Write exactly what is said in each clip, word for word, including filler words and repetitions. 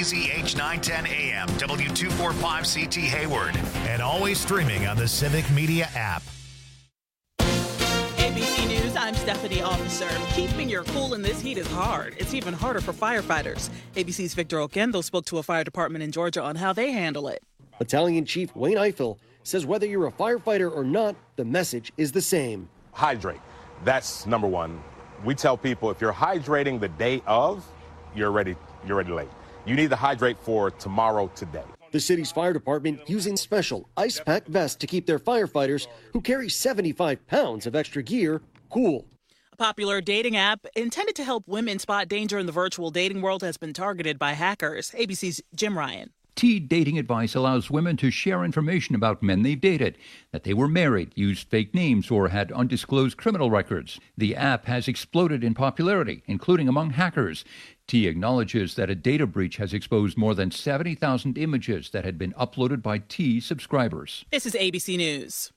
K Z H nine ten A M, W two forty-five C T Hayward, and always streaming on the Civic Media app. A B C News, I'm Stephanie Officer. Keeping your cool in this heat is hard. It's even harder for firefighters. A B C's Victor Oquendo spoke to a fire department in Georgia on how they handle it. Battalion Chief Wayne Eiffel says whether you're a firefighter or not, the message is the same. Hydrate. That's number one. We tell people if you're hydrating the day of, you're ready, you're ready late. You need to hydrate for tomorrow, today. The city's fire department using special ice pack vests to keep their firefighters, who carry seventy-five pounds of extra gear, cool. A popular dating app intended to help women spot danger in the virtual dating world has been targeted by hackers. A B C's Jim Ryan. T Dating Advice allows women to share information about men they've dated, that they were married, used fake names, or had undisclosed criminal records. The app has exploded in popularity, including among hackers. T acknowledges that a data breach has exposed more than seventy thousand images that had been uploaded by T subscribers. This is A B C News.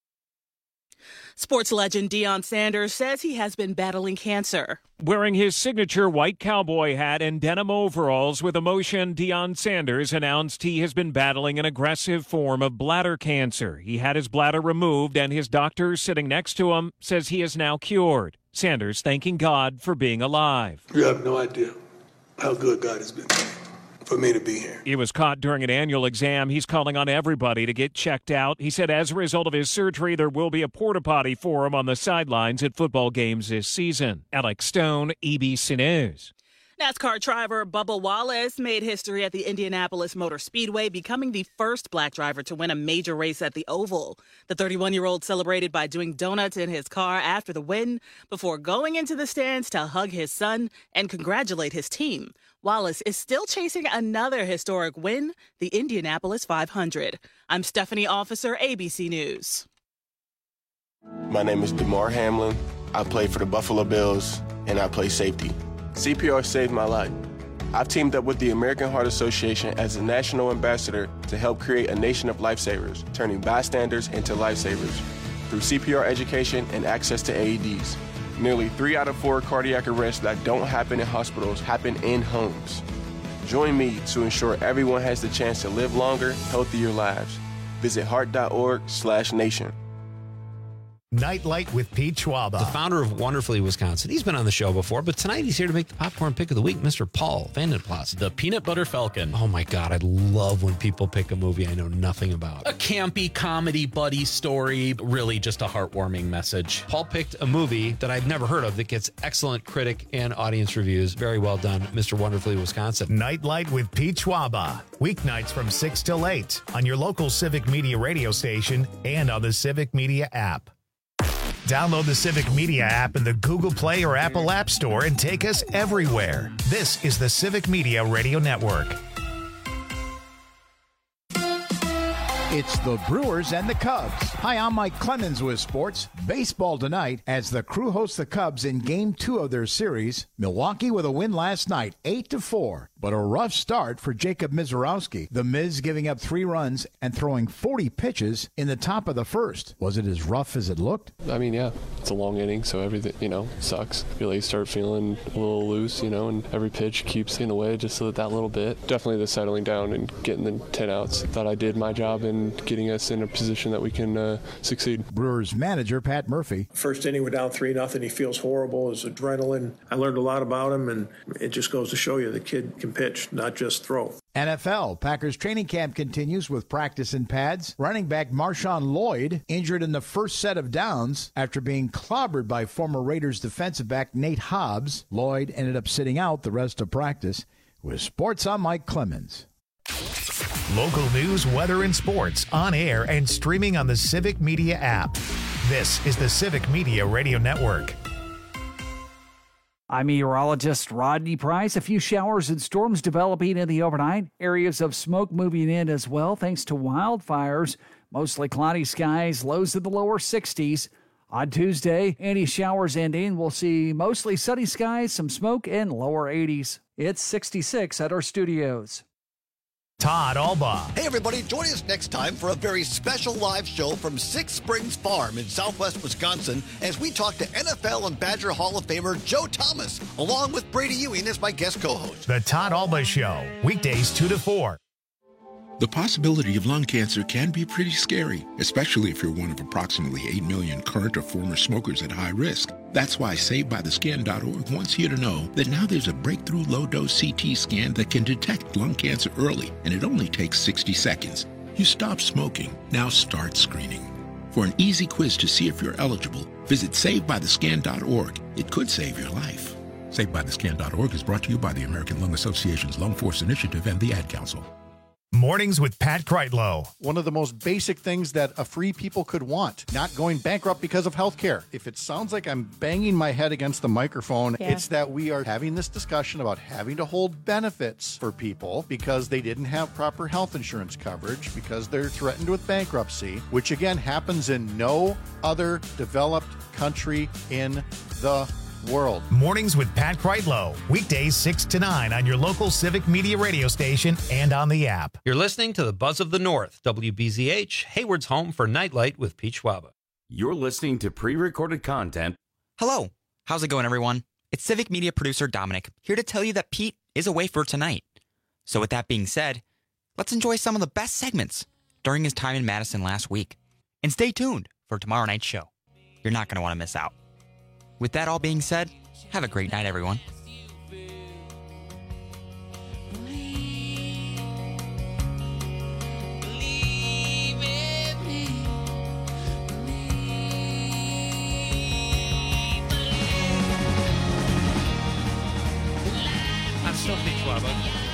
Sports legend Deion Sanders says he has been battling cancer. Wearing his signature white cowboy hat and denim overalls with emotion, Deion Sanders announced he has been battling an aggressive form of bladder cancer. He had his bladder removed, and his doctor sitting next to him says he is now cured. Sanders thanking God for being alive. You have no idea how good God has been for me to be here. He was caught during an annual exam. He's calling on everybody to get checked out. He said as a result of his surgery, there will be a porta potty for him on the sidelines at football games this season. Alex Stone, A B C News. NASCAR driver Bubba Wallace made history at the Indianapolis Motor Speedway, becoming the first black driver to win a major race at the Oval. The thirty-one-year-old celebrated by doing donuts in his car after the win before going into the stands to hug his son and congratulate his team. Wallace is still chasing another historic win, the Indianapolis five hundred. I'm Stephanie Officer, A B C News. My name is DeMar Hamlin. I play for the Buffalo Bills, and I play safety. C P R saved my life. I've teamed up with the American Heart Association as a national ambassador to help create a nation of lifesavers, turning bystanders into lifesavers through C P R education and access to A E Ds. Nearly three out of four cardiac arrests that don't happen in hospitals happen in homes. Join me to ensure everyone has the chance to live longer, healthier lives. Visit heart.org slash nation. Nightlight with Pete Schwaba, the founder of Wonderfully Wisconsin. He's been on the show before, but tonight he's here to make the popcorn pick of the week, Mister Paul Vandenplas. The Peanut Butter Falcon. Oh my God, I love when people pick a movie I know nothing about. A campy comedy buddy story, really just a heartwarming message. Paul picked a movie that I've never heard of that gets excellent critic and audience reviews. Very well done, Mister Wonderfully Wisconsin. Nightlight with Pete Schwaba, weeknights from six till eight on your local Civic Media radio station and on the Civic Media app. Download the Civic Media app in the Google Play or Apple App Store and take us everywhere. This is the Civic Media Radio Network. It's the Brewers and the Cubs. Hi, I'm Mike Clemens with sports. Baseball tonight as the Crew hosts the Cubs in game two of their series. Milwaukee with a win last night, eight to four. But a rough start for Jacob Mizorowski. The Miz giving up three runs and throwing forty pitches in the top of the first. Was it as rough as it looked? I mean, yeah, it's a long inning, so everything, you know, sucks. Really start feeling a little loose, you know, and every pitch keeps in away just that, that little bit. Definitely the settling down and getting the ten outs. Thought I did my job in getting us in a position that we can uh, succeed. Brewers manager Pat Murphy. First inning, we're down three nothing. He feels horrible. His adrenaline. I learned a lot about him, and it just goes to show you the kid can pitch, not just throw. N F L, Packers training camp continues with practice in pads. Running back Marshawn Lloyd injured in the first set of downs after being clobbered by former Raiders defensive back Nate Hobbs. Lloyd ended up sitting out the rest of practice. With sports, I'm Mike Clemens. Local news, weather, and sports on air and streaming on the Civic Media app. This is the Civic Media Radio Network. I'm meteorologist Rodney Price. A few showers and storms developing in the overnight. Areas of smoke moving in as well thanks to wildfires. Mostly cloudy skies, lows in the lower sixties. On Tuesday, any showers ending, we'll see mostly sunny skies, some smoke, and lower eighties. It's sixty-six at our studios. Todd Alba. Hey, everybody, join us next time for a very special live show from Six Springs Farm in southwest Wisconsin as we talk to N F L and Badger Hall of Famer Joe Thomas, along with Brady Ewing as my guest co-host. The Todd Alba Show, weekdays two to four. The possibility of lung cancer can be pretty scary, especially if you're one of approximately eight million current or former smokers at high risk. That's why Saved By The Scan dot org wants you to know that now there's a breakthrough low-dose C T scan that can detect lung cancer early, and it only takes sixty seconds. You stop smoking, now start screening. For an easy quiz to see if you're eligible, visit Saved By The Scan dot org. It could save your life. Saved By The Scan dot org is brought to you by the American Lung Association's Lung Force Initiative and the Ad Council. Mornings with Pat Kreitlow. One of the most basic things that a free people could want, not going bankrupt because of health care. If it sounds like I'm banging my head against the microphone, yeah. It's that we are having this discussion about having to hold benefits for people because they didn't have proper health insurance coverage, because they're threatened with bankruptcy, which again happens in no other developed country in the world. Mornings with Pat Kreitlow. Weekdays six to nine on your local Civic Media radio station and on the app. You're listening to the Buzz of the North, W B Z H, Hayward's home for Nightlight with Pete Schwaba. You're listening to pre-recorded content. Hello. How's it going, everyone? It's Civic Media producer Dominic, here to tell you that Pete is away for tonight. So with that being said, let's enjoy some of the best segments during his time in Madison last week. And stay tuned for tomorrow night's show. You're not going to want to miss out. With that all being said, have a great night, everyone. I'm still Pete Schwaba.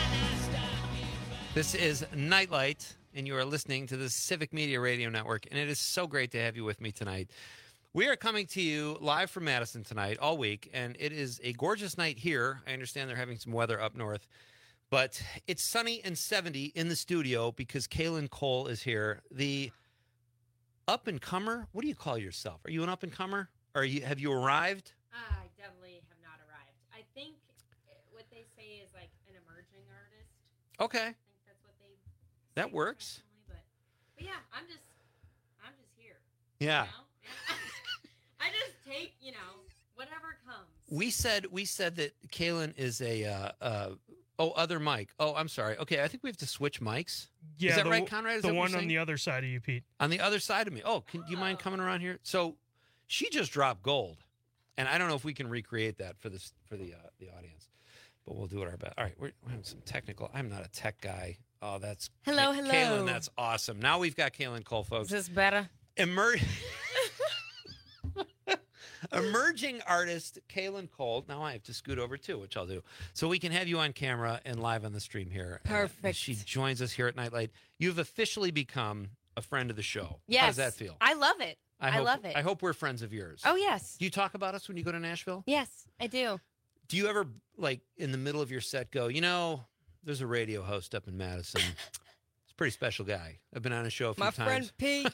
This is Nightlight, and you are listening to the Civic Media Radio Network, and it is so great to have you with me tonight. We are coming to you live from Madison tonight, all week, and it is a gorgeous night here. I understand they're having some weather up north, but it's sunny and seventy in the studio because Kaylin Cole is here. The up-and-comer, what do you call yourself? Are you an up-and-comer? Or are you, have you arrived? I definitely have not arrived. I think what they say is like an emerging artist. Okay. I think that's what they That works. But, but yeah, I'm just, I'm just here. Yeah. You know? I just take, you know, whatever comes. We said we said that Kaylin is a uh, uh, oh other mic. Oh, I'm sorry. Okay, I think we have to switch mics. Yeah, is that the, right, Conrad? Is the that what one you're on saying? the other side of you, Pete. On the other side of me. Oh, can, do you mind coming around here? So she just dropped gold, and I don't know if we can recreate that for this for the uh, the audience, but we'll do it our best. All right, we're, we're having some technical. I'm not a tech guy. Oh, that's hello, Ka- hello, Kaylin. That's awesome. Now we've got Kaylin Cole, folks. Is this better? Emer- Emerging artist Kaylin Cole. Now I have to scoot over too, which I'll do, so we can have you on camera and live on the stream here. Perfect. And she joins us here at Nightlight. You've officially become a friend of the show. Yes. How does that feel? I love it. I, hope, love it. I hope we're friends of yours. Oh, yes. Do you talk about us when you go to Nashville? Yes, I do. Do you ever, like, in the middle of your set go, you know, there's a radio host up in Madison. He's a pretty special guy. I've been on a show a few My times. friend Pete.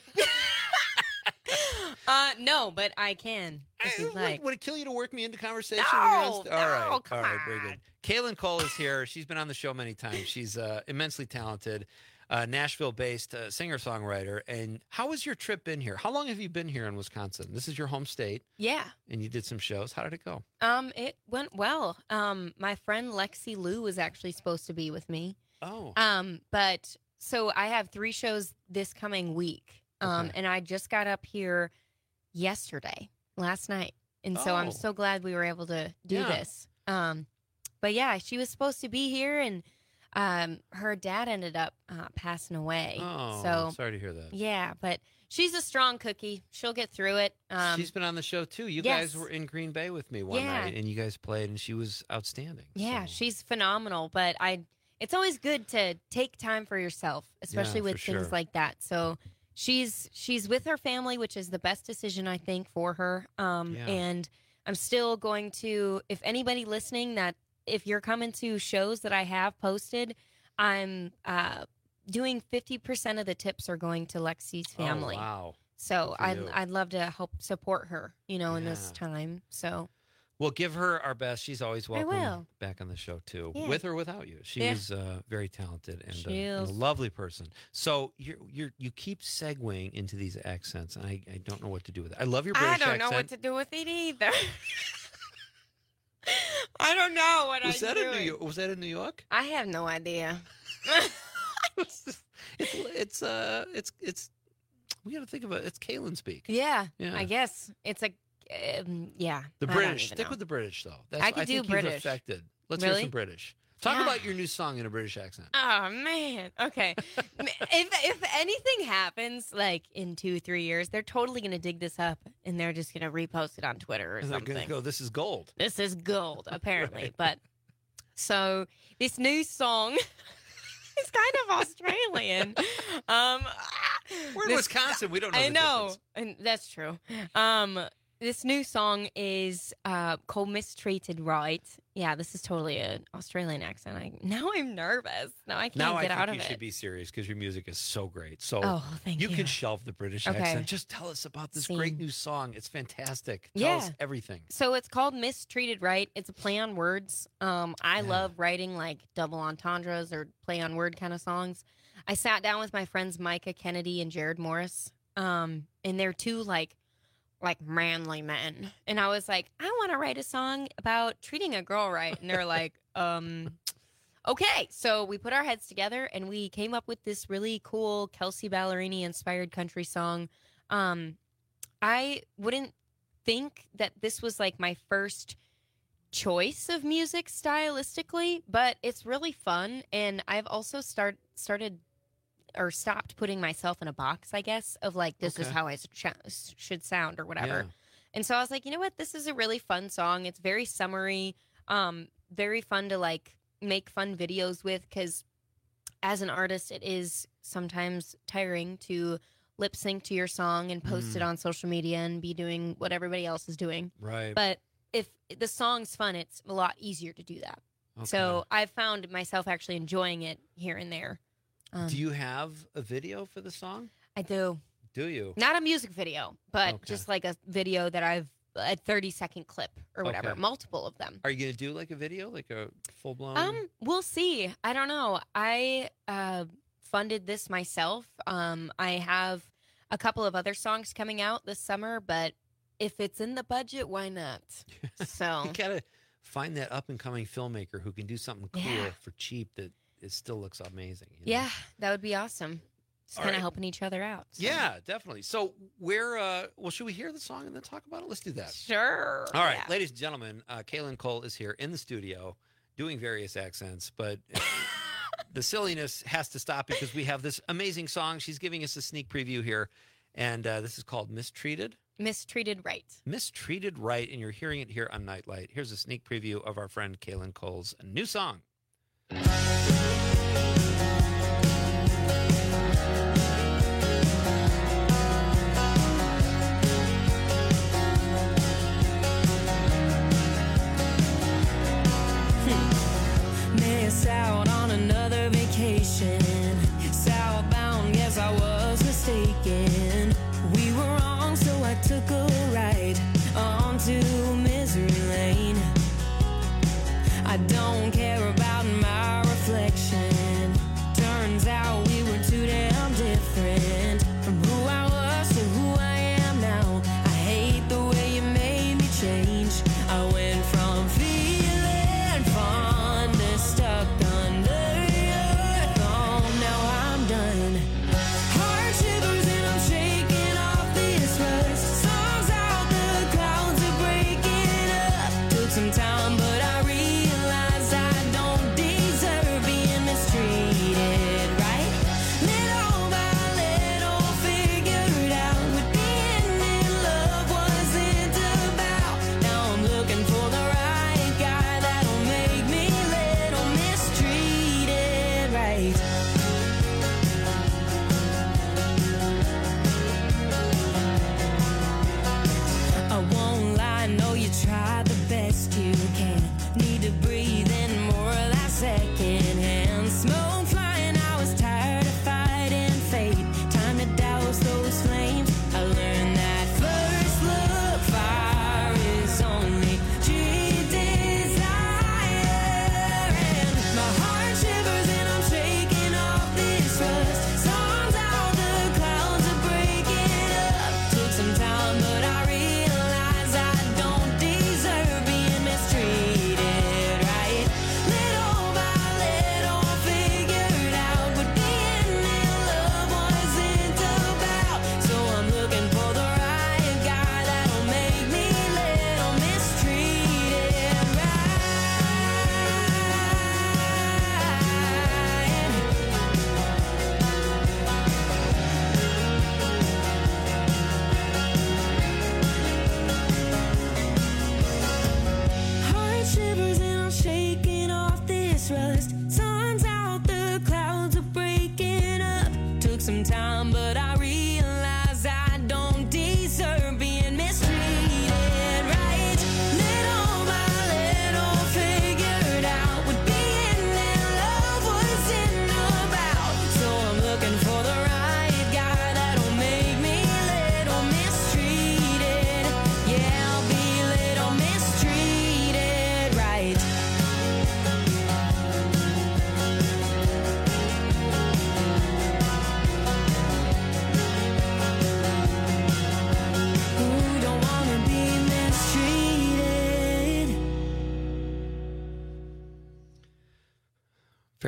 uh, no, but I can. If you'd like. Would, would it kill you to work me into conversation? No, when you're on st- no, all right, come all right, very on. good. Kaylin Cole is here. She's been on the show many times. She's uh, immensely talented, uh, Nashville-based uh, singer-songwriter. And how has your trip been here? How long have you been here in Wisconsin? This is your home state. Yeah. And you did some shows. How did it go? Um, it went well. Um, my friend Lexi Lou was actually supposed to be with me. Oh. Um, but so I have three shows this coming week. Um, Okay. and I just got up here yesterday, last night. And so Oh. I'm so glad we were able to do Yeah. this. Um, but yeah, she was supposed to be here, and um, her dad ended up uh, passing away. Oh, so sorry to hear that. yeah, but she's a strong cookie. She'll get through it. Um, She's been on the show, too. You yes. guys were in Green Bay with me one Yeah. night, and you guys played, and she was outstanding. Yeah, she's phenomenal. But I, it's always good to take time for yourself, especially Yeah, with for things sure. like that. So she's she's with her family, which is the best decision I think for her. Um, Yeah. And I'm still going to, if anybody listening, that if you're coming to shows that I have posted, I'm uh, doing fifty percent of the tips are going to Lexi's family. Oh, wow. So Good for I'd you. I'd love to help support her, you know, in this Yeah. time. So Well, give her our best. She's always welcome will. back on the show, too, Yeah. with or without you. She Yeah. was uh, very talented and, uh, She and a is. lovely person. So you're, you're, you keep segueing into these accents, and I, I don't know what to do with it. I love your British I don't accent. know what to do with it either. I don't know what was I'm that in New doing. York? Was that in New York? I have no idea. it's, it's, uh, it's, it's, we got to think about it. It's Kaylin speak. Yeah, Yeah. I guess it's a um, yeah. The I don't British. even Stick know. with the British, though. That's, I could do think British. You've affected. Let's hear Really? some British. Talk Yeah. about your new song in a British accent. Oh man. Okay. if if anything happens like in two three years, they're totally gonna dig this up and they're just gonna repost it on Twitter or And they're something. going to go, this is gold. This is gold, apparently. Right. But so this new song is kind of Australian. Um, We're in this- Wisconsin. We don't know I the know, difference. and that's true. Um, this new song is uh, called "Mistreated Right." Yeah, this is totally an Australian accent. I now I'm nervous. Now I can't Now get I think out of you it. should be serious because your music is so great. So Oh, thank you you. can shelve the British Okay. accent. Just tell us about this great Scene. new song. It's fantastic. Tell Yeah. us everything. So it's called Mistreated Right. It's a play on words. Um, I love writing like double entendres or play on word kind of songs. I sat down with my friends Micah Kennedy and Jared Morris, um, and they're two like like manly men. And I was like, I want to write a song about treating a girl right. And they're like, um, okay. So we put our heads together and we came up with this really cool Kelsey Ballerini inspired country song. Um, I wouldn't think that this was like my first choice of music stylistically, but it's really fun. And I've also start started or stopped putting myself in a box, I guess, of like, this is Okay. how I sh- should sound or whatever. Yeah. And so I was like, you know what? This is a really fun song. It's very summery, um, very fun to like make fun videos with because as an artist, it is sometimes tiring to lip sync to your song and post it Mm. on social media and be doing what everybody else is doing. Right. But if the song's fun, it's a lot easier to do that. Okay. So I've found myself actually enjoying it here and there. Um, Do you have a video for the song? I do. Do you? Not a music video, but Okay. just like a video that I've a thirty second clip or whatever, Okay. multiple of them. Are you going to do like a video, like a full blown? Um, we'll see. I don't know. I uh, funded this myself. Um, I have a couple of other songs coming out this summer, but if it's in the budget, why not? So You got to find that up and coming filmmaker who can do something cool Yeah. for cheap that it still looks amazing. you know? yeah, that would be awesome. Just All kind of right. helping each other out. So. Yeah, definitely. So where, uh, well, should we hear the song and then talk about it? Let's do that. Sure. All right, Yeah. ladies and gentlemen, uh, Kaylin Cole is here in the studio doing various accents, but uh, the silliness has to stop because we have this amazing song. She's giving us a sneak preview here, and uh, this is called Mistreated. Mistreated Right. Mistreated Right, and you're hearing it here on Nightlight. Here's a sneak preview of our friend Kaylin Cole's new song. Miss out on another vacation. Southbound, yes, I was mistaken. We were wrong, so I took a ride onto misery lane. I don't care about my reflection.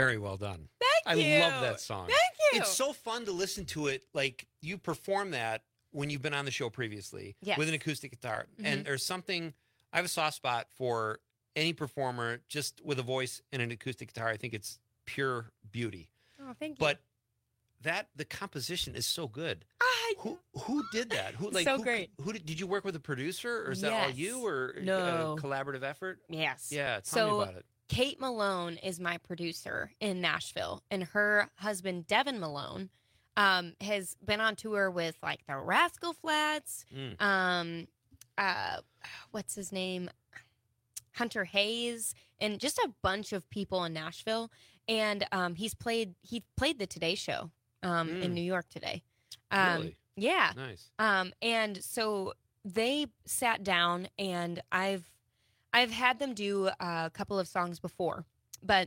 Very well done. Thank you. I love that song. Thank you. It's so fun to listen to it. Like, you perform that when you've been on the show previously Yes. with an acoustic guitar. Mhm. And there's something, I have a soft spot for any performer just with a voice and an acoustic guitar. I think it's pure beauty. Oh, thank you. But that, the composition is so good. I, who who did that? Who like So who, great. Who did, did you work with a producer, or is that all Yes. you, or No. a collaborative effort? Yes. Yeah, tell so, me about it. Kate Malone is my producer in Nashville, and her husband, Devin Malone, um, has been on tour with like the Rascal Flats. Mm. Um, uh, what's his name? Hunter Hayes, and just a bunch of people in Nashville. And um, he's played he played the Today Show um, Mm. in New York today. Um, Really? Yeah. Nice. Um, and so they sat down, and I've I've had them do a couple of songs before, but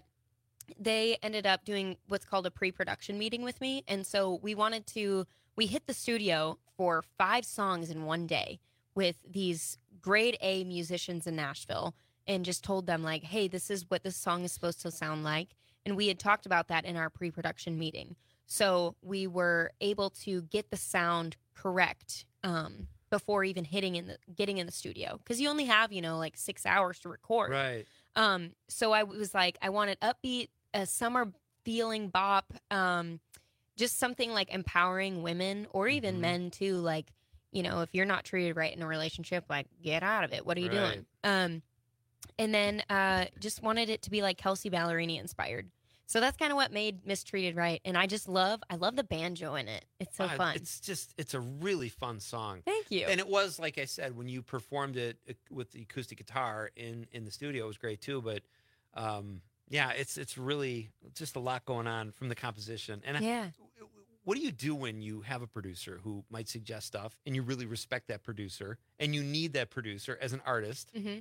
they ended up doing what's called a pre-production meeting with me. And so we wanted to we hit the studio for five songs in one day with these grade A musicians in Nashville, and just told them like, hey, this is what this song is supposed to sound like. And we had talked about that in our pre-production meeting. So we were able to get the sound correct um, before even hitting in the getting in the studio, because you only have, you know, like six hours to record. Right. Um, so I was like, I wanted upbeat, a summer feeling bop, um, just something like empowering women or even Mhm. men too. Like, you know, if you're not treated right in a relationship, like get out of it. What are you Right. doing? Um, and then uh, just wanted it to be like Kelsey Ballerini inspired. So that's kind of what made Mistreated Right. And I just love, I love the banjo in it. It's so Ah, fun. It's just, it's a really fun song. Thank you. And it was, like I said, when you performed it uh, with the acoustic guitar in, in the studio, it was great too. But um, yeah, it's it's really just a lot going on from the composition. And I- Yeah. what do you do when you have a producer who might suggest stuff and you really respect that producer and you need that producer as an artist? Mhm.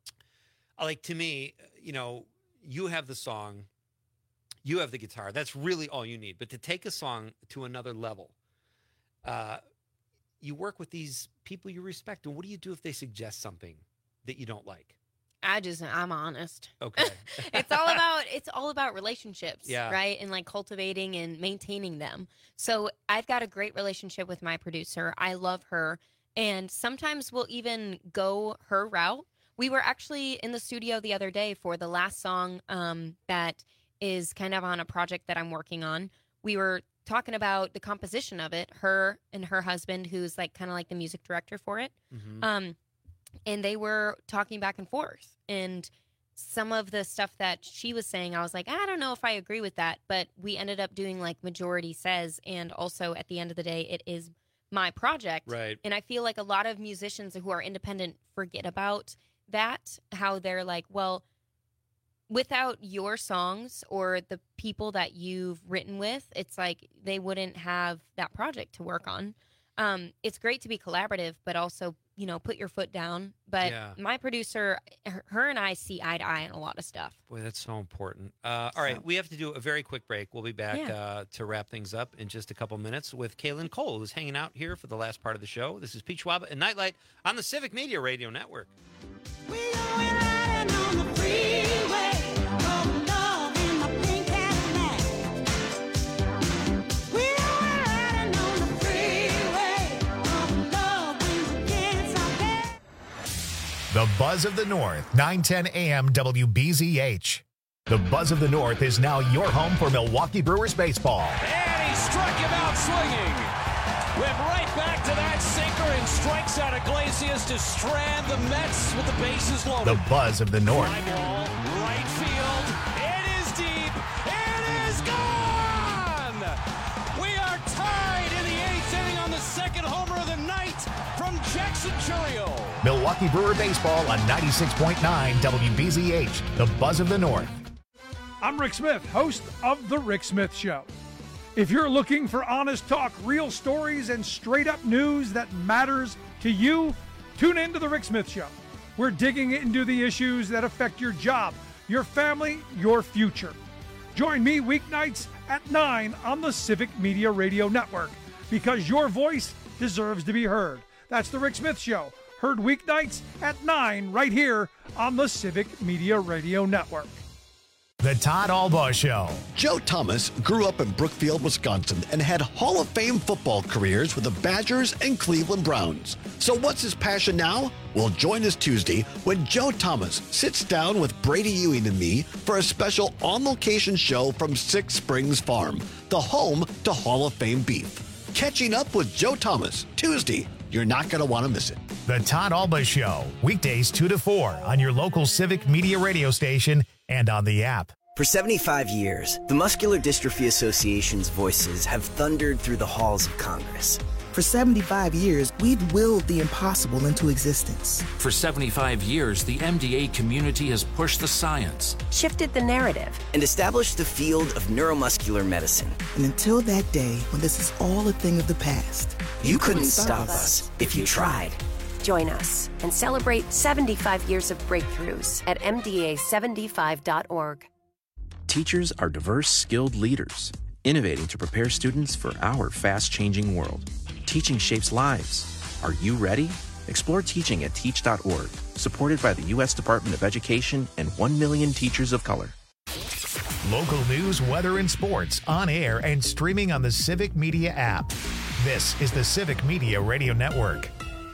Like, to me, you know, you have the song, you have the guitar. That's really all you need. But to take a song to another level, uh, you work with these people you respect. And what do you do if they suggest something that you don't like? I just, I'm honest. Okay. it's all about it's all about relationships, Yeah. right? And like cultivating and maintaining them. So I've got a great relationship with my producer. I love her, and sometimes we'll even go her route. We were actually in the studio the other day for the last song um, that is kind of on a project that I'm working on. We were talking about the composition of it, her and her husband, who's like kind of like the music director for it. Mhm. Um, and they were talking back and forth. And some of the stuff that she was saying, I was like, I don't know if I agree with that. But we ended up doing like majority says. And also at the end of the day, it is my project. Right. And I feel like a lot of musicians who are independent forget about that, how they're like, well, without your songs or the people that you've written with, it's like they wouldn't have that project to work on. Um, it's great to be collaborative, but also, you know, put your foot down. But Yeah. my producer, her, her and I see eye to eye on a lot of stuff. Boy, that's so important. Uh, all right, we have to do a very quick break. We'll be back Yeah. uh, to wrap things up in just a couple minutes with Kaylin Cole, who's hanging out here for the last part of the show. This is Pete Schwab and Nightlight on the Civic Media Radio Network. The Buzz of the North, nine ten A M W B Z H. The Buzz of the North is now your home for Milwaukee Brewers baseball. And he struck him out swinging. Went right back to that sinker and strikes out Iglesias to strand the Mets with the bases loaded. The Buzz of the North. Fly ball, right field. It is deep. It is gone. We are tied in the eighth inning on the second homer of the night from Jackson Churio. Milwaukee Brewer baseball on ninety-six point nine W B Z H. The Buzz of the North. I'm Rick Smith, host of The Rick Smith Show. If you're looking for honest talk, real stories, and straight-up news that matters to you, tune in to The Rick Smith Show. We're digging into the issues that affect your job, your family, your future. Join me weeknights at nine on the Civic Media Radio Network, because your voice deserves to be heard. That's The Rick Smith Show, heard weeknights at nine right here on the Civic Media Radio Network. The Todd Albaugh Show. Joe Thomas grew up in Brookfield, Wisconsin, and had Hall of Fame football careers with the Badgers and Cleveland Browns. So what's his passion now? Well, join us Tuesday when Joe Thomas sits down with Brady Ewing and me for a special on-location show from Six Springs Farm, the home to Hall of Fame beef. Catching up with Joe Thomas, Tuesday. You're not going to want to miss it. The Todd Albaugh Show, weekdays two to four on your local Civic Media radio station and on the app. For seventy-five years, the Muscular Dystrophy Association's voices have thundered through the halls of Congress. For seventy-five years, we've willed the impossible into existence. For seventy-five years, the M D A community has pushed the science, shifted the narrative, and established the field of neuromuscular medicine. And until that day, when this is all a thing of the past, you, you couldn't stop us if you tried. Join us and celebrate seventy-five years of breakthroughs at M D A seventy-five dot org. Teachers are diverse, skilled leaders, innovating to prepare students for our fast-changing world. Teaching shapes lives. Are you ready? Explore teaching at teach dot org, supported by the U S Department of Education and one million teachers of color. Local news, weather, and sports on air and streaming on the Civic Media app. This is the Civic Media Radio Network.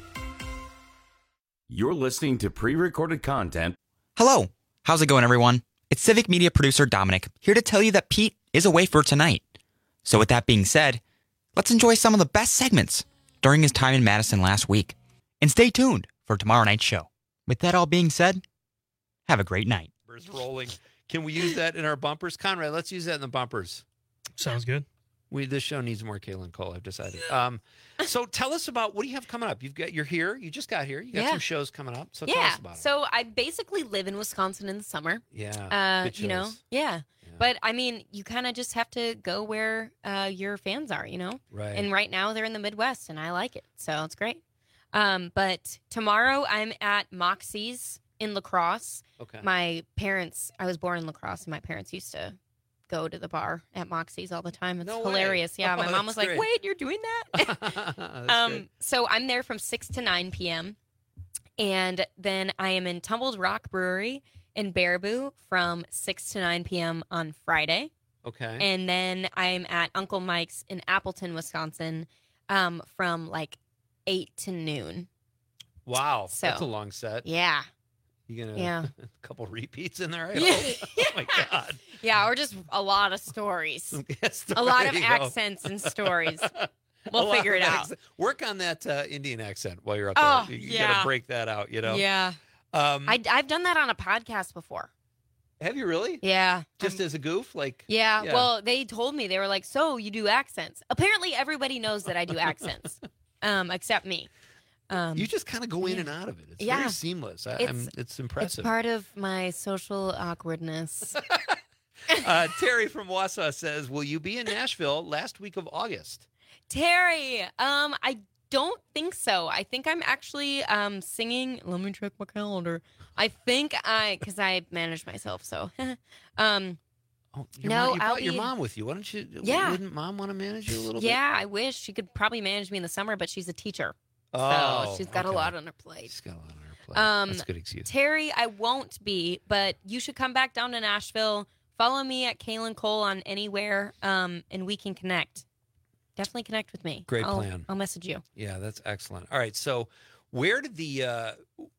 You're listening to pre-recorded content. Hello. How's it going, everyone? It's Civic Media producer Dominic, here to tell you that Pete is away for tonight. So with that being said, let's enjoy some of the best segments during his time in Madison last week. And stay tuned for tomorrow night's show. With that all being said, have a great night. Bumpers rolling. Can we use that in our bumpers? Conrad, let's use that in the bumpers. Sounds good. We This show needs more Kaylin Cole, I've decided. Um, so tell us about, what do you have coming up? You've got, you're here. You just got here. You got yeah. some shows coming up. So yeah. tell us about it. So I basically live in Wisconsin in the summer. Yeah. Uh, you know, yeah. yeah. But I mean, you kind of just have to go where uh, your fans are, you know? Right. And right now they're in the Midwest and I like it. So it's great. Um, but tomorrow I'm at Moxie's in La Crosse. Okay. My parents, I was born in La Crosse and my parents used to go to the bar at Moxie's all the time. It's no hilarious. Way. Yeah, Oh, my mom was great. like, wait, you're doing that? um, great. so I'm there from six to nine p.m. And then I am in Tumbled Rock Brewery in Baraboo from six to nine p.m. on Friday. Okay. And then I'm at Uncle Mike's in Appleton, Wisconsin um, from like eight to noon. Wow. So, that's a long set. Yeah. You gonna Yeah. a couple repeats in there? I Yeah. hope. Oh my God. Yeah, or just a lot of stories. Yes, a lot of there you go. accents and stories. A We'll lot figure of it out. accent. Work on that uh, Indian accent while you're up Oh, there. You yeah. gotta break that out, you know? Yeah. Um, I, I've done that on a podcast before. have you really? Yeah. Just as a goof? Like Yeah, well, they told me, they were like, so you do accents. Apparently everybody knows that I do accents, um, except me. Um, you just kind of go in and out of it. It's yeah. very seamless. I, It's- I'm, it's impressive. It's part of my social awkwardness. uh, Terry from Wausau says, will you be in Nashville last week of August? Terry, um, I don't think so. I think I'm actually um, singing. Let me check my calendar. I think I, because I manage myself, so. um, Oh, your no, mom, you I'll brought your be- mom with you. Why don't you? Yeah. Wouldn't mom want to manage you a little yeah, I wish she could probably manage me in the summer, but she's a teacher. bit? Oh, so she's got okay. a lot on her plate. She's got a lot on her plate. Um, That's a good excuse. Terry, I won't be, but you should come back down to Nashville. Follow me at Kaylin Cole on anywhere, um, and we can connect. Definitely connect with me. Great I'll, plan. I'll message you. Yeah, that's excellent. All right, so where did the uh,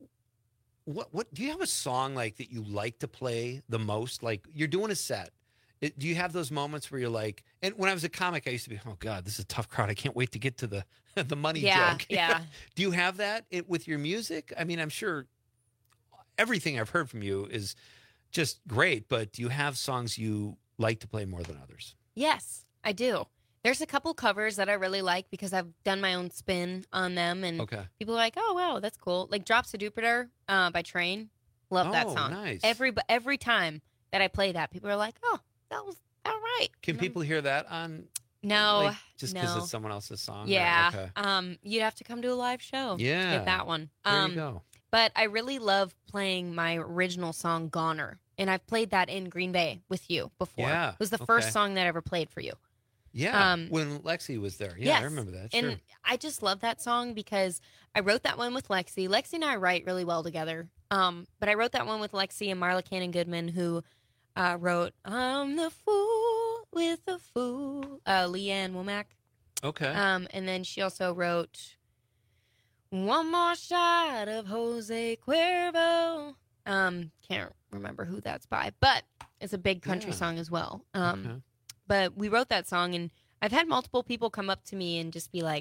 what what do you have a song like that you like to play the most? Like you're doing a set. It, do you have those moments where you're like? And when I was a comic, I used to be, oh God, this is a tough crowd. I can't wait to get to the the money Yeah, joke. yeah. Do you have that it, with your music? I mean, I'm sure everything I've heard from you is just great, but do you have songs you like to play more than others? Yes, I do. There's a couple covers that I really like because I've done my own spin on them, and Okay. people are like, "Oh, wow, that's cool." Like "Drops of Jupiter" uh, by Train. Love that Oh, song. nice. Every every time that I play that, people are like, "Oh, that was all right." Can people hear that on? No, like, just because no. it's someone else's song. or- Yeah. Okay. Um, you'd have to come to a live show. to Yeah. get that one. There you Um, go. But I really love playing my original song, Goner. And I've played that in Green Bay with you before. Yeah, It was the okay. first song that I ever played for you. Yeah. Um, when Lexi was there. Yeah, yes. I remember that. And Sure. I just love that song because I wrote that one with Lexi. Lexi and I write really well together. Um, but I wrote that one with Lexi and Marla Cannon Goodman, who uh, wrote "I'm the Fool with the Fool," uh, Leanne Womack. Okay. Um, and then she also wrote "One More Shot of Jose Cuervo." Um, can't remember who that's by, but it's a big country Yeah. song as well. Um, Okay. but we wrote that song, and I've had multiple people come up to me and just be like,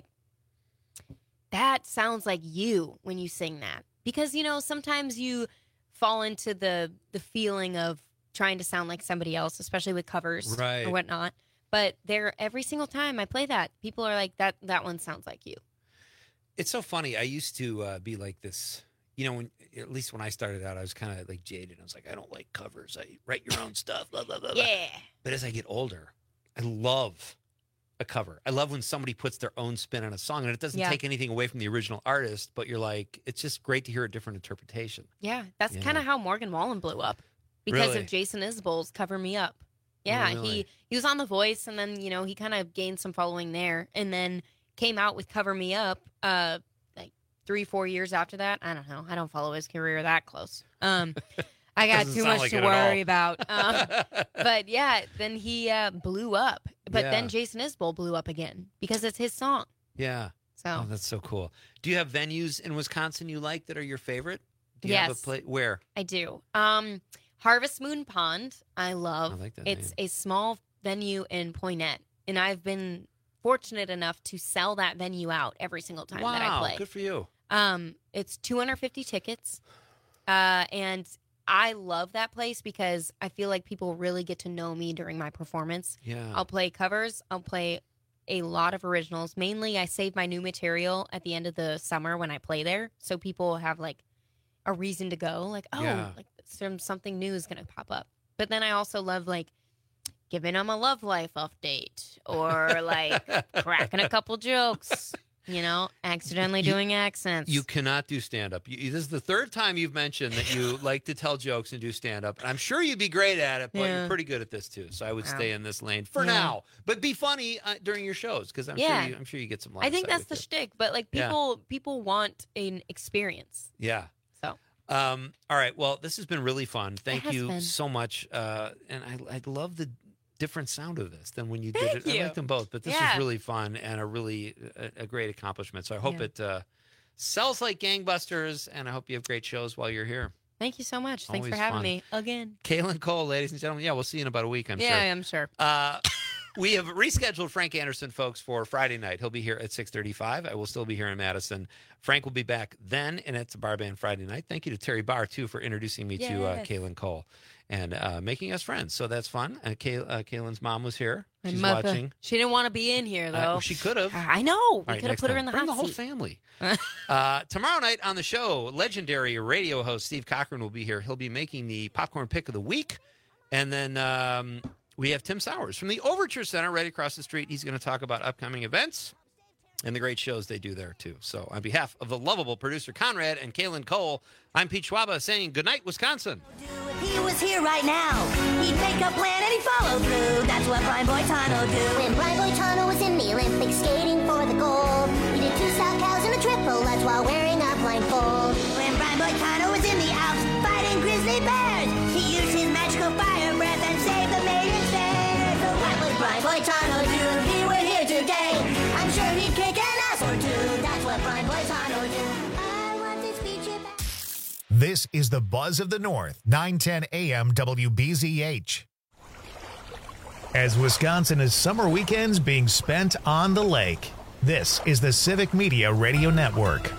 "That sounds like you when you sing that," because you know sometimes you fall into the the feeling of trying to sound like somebody else, especially with covers Right. or whatnot. But there, every single time I play that, people are like, "That that one sounds like you." It's so funny. I used to uh, be like this. You know, when at least when I started out, I was kind of like jaded. I was like, I don't like covers. I write your own stuff. Blah blah blah. blah. Yeah. But as I get older, I love a cover. I love when somebody puts their own spin on a song, and it doesn't Yeah. take anything away from the original artist. But you're like, it's just great to hear a different interpretation. Yeah, that's Yeah. kind of how Morgan Wallen blew up because Really? of Jason Isbell's "Cover Me Up." Yeah, really? he he was on The Voice, and then you know he kind of gained some following there, and then came out with "Cover Me Up." Uh, like three, four years after that. I don't know. I don't follow his career that close. Um, I got Doesn't too sound much like to it at all. worry about. Um, but yeah, then he uh, blew up. But Yeah. then Jason Isbell blew up again because it's his song. Yeah. So Oh, that's so cool. Do you have venues in Wisconsin you like that are your favorite? Do you have a Yes. place where? I do. Um, Harvest Moon Pond, I love. I like that It's name. a small venue in Poynette, and I've been fortunate enough to sell that venue out every single time that I Wow, play. good for you. Um, it's two hundred fifty tickets, uh, and I love that place because I feel like people really get to know me during my performance. Yeah. I'll play covers. I'll play a lot of originals. Mainly, I save my new material at the end of the summer when I play there, so people have like a reason to go. Like, oh, Yeah. like some something new is gonna pop up. But then I also love like giving them a love life update or like cracking a couple jokes. You know, accidentally You- doing accents. You cannot do stand up. This is the third time you've mentioned that you like to tell jokes and do stand up. I'm sure you'd be great at it, but Yeah. you're pretty good at this too. So I would Wow. stay in this lane for Yeah. now. But be funny uh, during your shows because I'm Yeah. sure you, I'm sure you get some. I think line that's sight the with shtick, but like Yeah. people people want an experience. it. Yeah. So Um, all right. Well, this has been really fun. Thank has you been. so much. Uh, and I, I love the different sound of this than when you Thank did it. I you. like them both, but this Yeah. is really fun and a really a, a great accomplishment. So I hope Yeah. it uh, sells like gangbusters, and I hope you have great shows while you're here. thank you so much. Thanks Always for having fun. me again. Kaylin Cole, ladies and gentlemen. Yeah, we'll see you in about a week, I'm yeah, sure. I'm sure. Uh, we have rescheduled Frank Anderson, folks, for Friday night. He'll be here at six thirty-five. I will still be here in Madison. Frank will be back then, and it's a bar band Friday night. Thank you to Terry Barr, too, for introducing me to uh, Yes. Kaylin Cole and uh, making us friends. So that's fun. Uh, Kay- uh, Kaylin's mom was here. My She's mother- watching. She didn't want to be in here Uh, though. well, she could have. I know. All We right, could have next put her time. in the Bring hot the whole seat. family. uh, tomorrow night on the show, legendary radio host Steve Cochran will be here. He'll be making the popcorn pick of the week. And then um, we have Tim Sowers from the Overture Center right across the street. He's going to talk about upcoming events and the great shows they do there, too. So on behalf of the lovable producer Conrad and Kaylin Cole, I'm Pete Schwaba saying good night, Wisconsin. If he was here right now, he'd make a plan and he'd follow through. That's what Brian Boitano do. When Brian Boitano was in the Olympics skating for the gold, he did two style cows and a triple lutz while wearing a blindfold. When Brian Boitano was in the Alps fighting grizzly bears, he used his magical fire breath and saved the maidens there. So what would Brian Boitano do if he were here today? I'm sure he'd kick an ass or two. That's what Brian Boitano do. I want this feature back. This is the Buzz of the North, nine ten A M W B Z H. As Wisconsin is summer weekends being spent on the lake, this is the Civic Media Radio Network.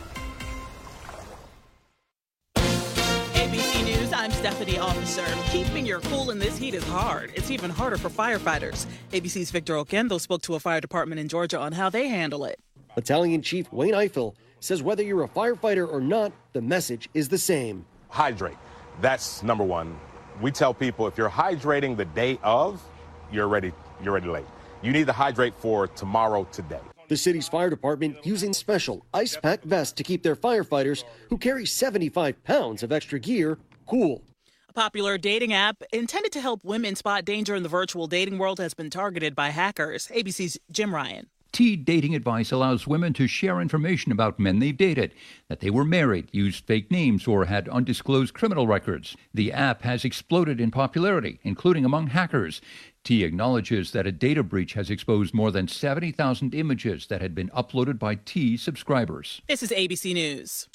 A B C News, I'm Stephanie Officer. Keeping your cool in this heat is hard. It's even harder for firefighters. A B C's Victor Oquendo spoke to a fire department in Georgia on how they handle it. Battalion Chief Wayne Eiffel says whether you're a firefighter or not, the message is the same. Hydrate. That's number one. We tell people if you're hydrating the day of, you're ready, you're ready late. You need to hydrate for tomorrow, today. The city's fire department using special ice pack vests to keep their firefighters, who carry seventy-five pounds of extra gear, cool. A popular dating app intended to help women spot danger in the virtual dating world has been targeted by hackers. A B C's Jim Ryan. T Dating Advice allows women to share information about men they've dated, that they were married, used fake names, or had undisclosed criminal records. The app has exploded in popularity, including among hackers. T acknowledges that a data breach has exposed more than seventy thousand images that had been uploaded by T subscribers. This is A B C News.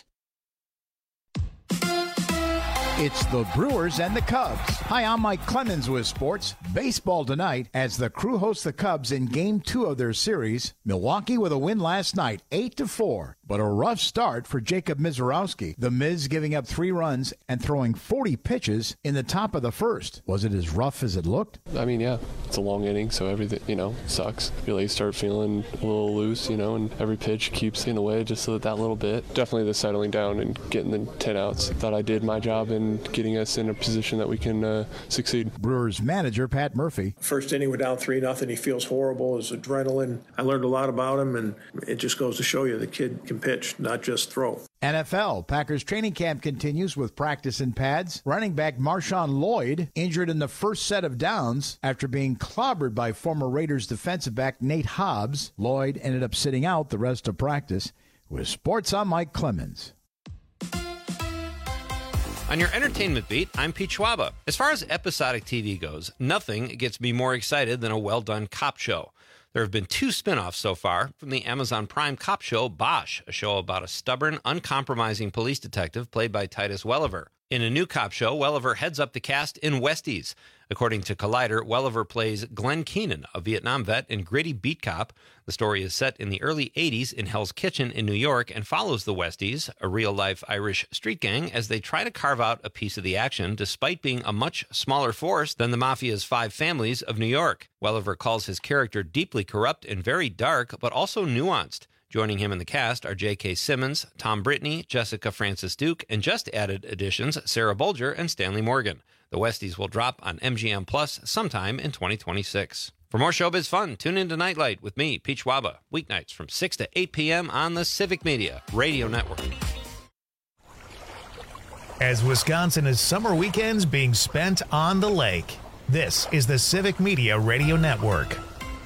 It's the Brewers and the Cubs. Hi, I'm Mike Clemens with sports. Baseball tonight as the Crew hosts the Cubs in Game Two of their series. Milwaukee with a win last night, eight to four, but a rough start for Jacob Mizorowski. The Miz giving up three runs and throwing forty pitches in the top of the first. Was it as rough as it looked? I mean, yeah, it's a long inning, so everything, you know, sucks. I feel like you start feeling a little loose, you know, and every pitch keeps in away just so that little bit. Definitely the settling down and getting the ten outs. I thought I did my job in getting us in a position that we can uh, succeed. Brewers manager Pat Murphy. First inning, we're down three nothing. He feels horrible. His adrenaline. I learned a lot about him, and it just goes to show you the kid can pitch, not just throw. N F L, Packers training camp continues with practice in pads. Running back Marshawn Lloyd injured in the first set of downs after being clobbered by former Raiders defensive back Nate Hobbs. Lloyd ended up sitting out the rest of practice. With sports, I'm Mike Clemens. On your entertainment beat, I'm Pete Schwaba. As far as episodic T V goes, nothing gets me more excited than a well-done cop show. There have been two spin-offs so far from the Amazon Prime cop show Bosch, a show about a stubborn, uncompromising police detective played by Titus Welliver. In a new cop show, Welliver heads up the cast in Westies. According to Collider, Welliver plays Glenn Keenan, a Vietnam vet and gritty beat cop. The story is set in the early eighties in Hell's Kitchen in New York and follows the Westies, a real-life Irish street gang, as they try to carve out a piece of the action despite being a much smaller force than the Mafia's five families of New York. Welliver calls his character deeply corrupt and very dark, but also nuanced. Joining him in the cast are J K. Simmons, Tom Brittney, Jessica Francis Duke, and just added additions Sarah Bolger and Stanley Morgan. The Westies will drop on M G M Plus sometime in twenty twenty-six. For more showbiz fun, tune in to Nightlight with me, Pete Schwaba, weeknights from six to eight p.m. on the Civic Media Radio Network. As Wisconsin is summer weekends being spent on the lake, this is the Civic Media Radio Network.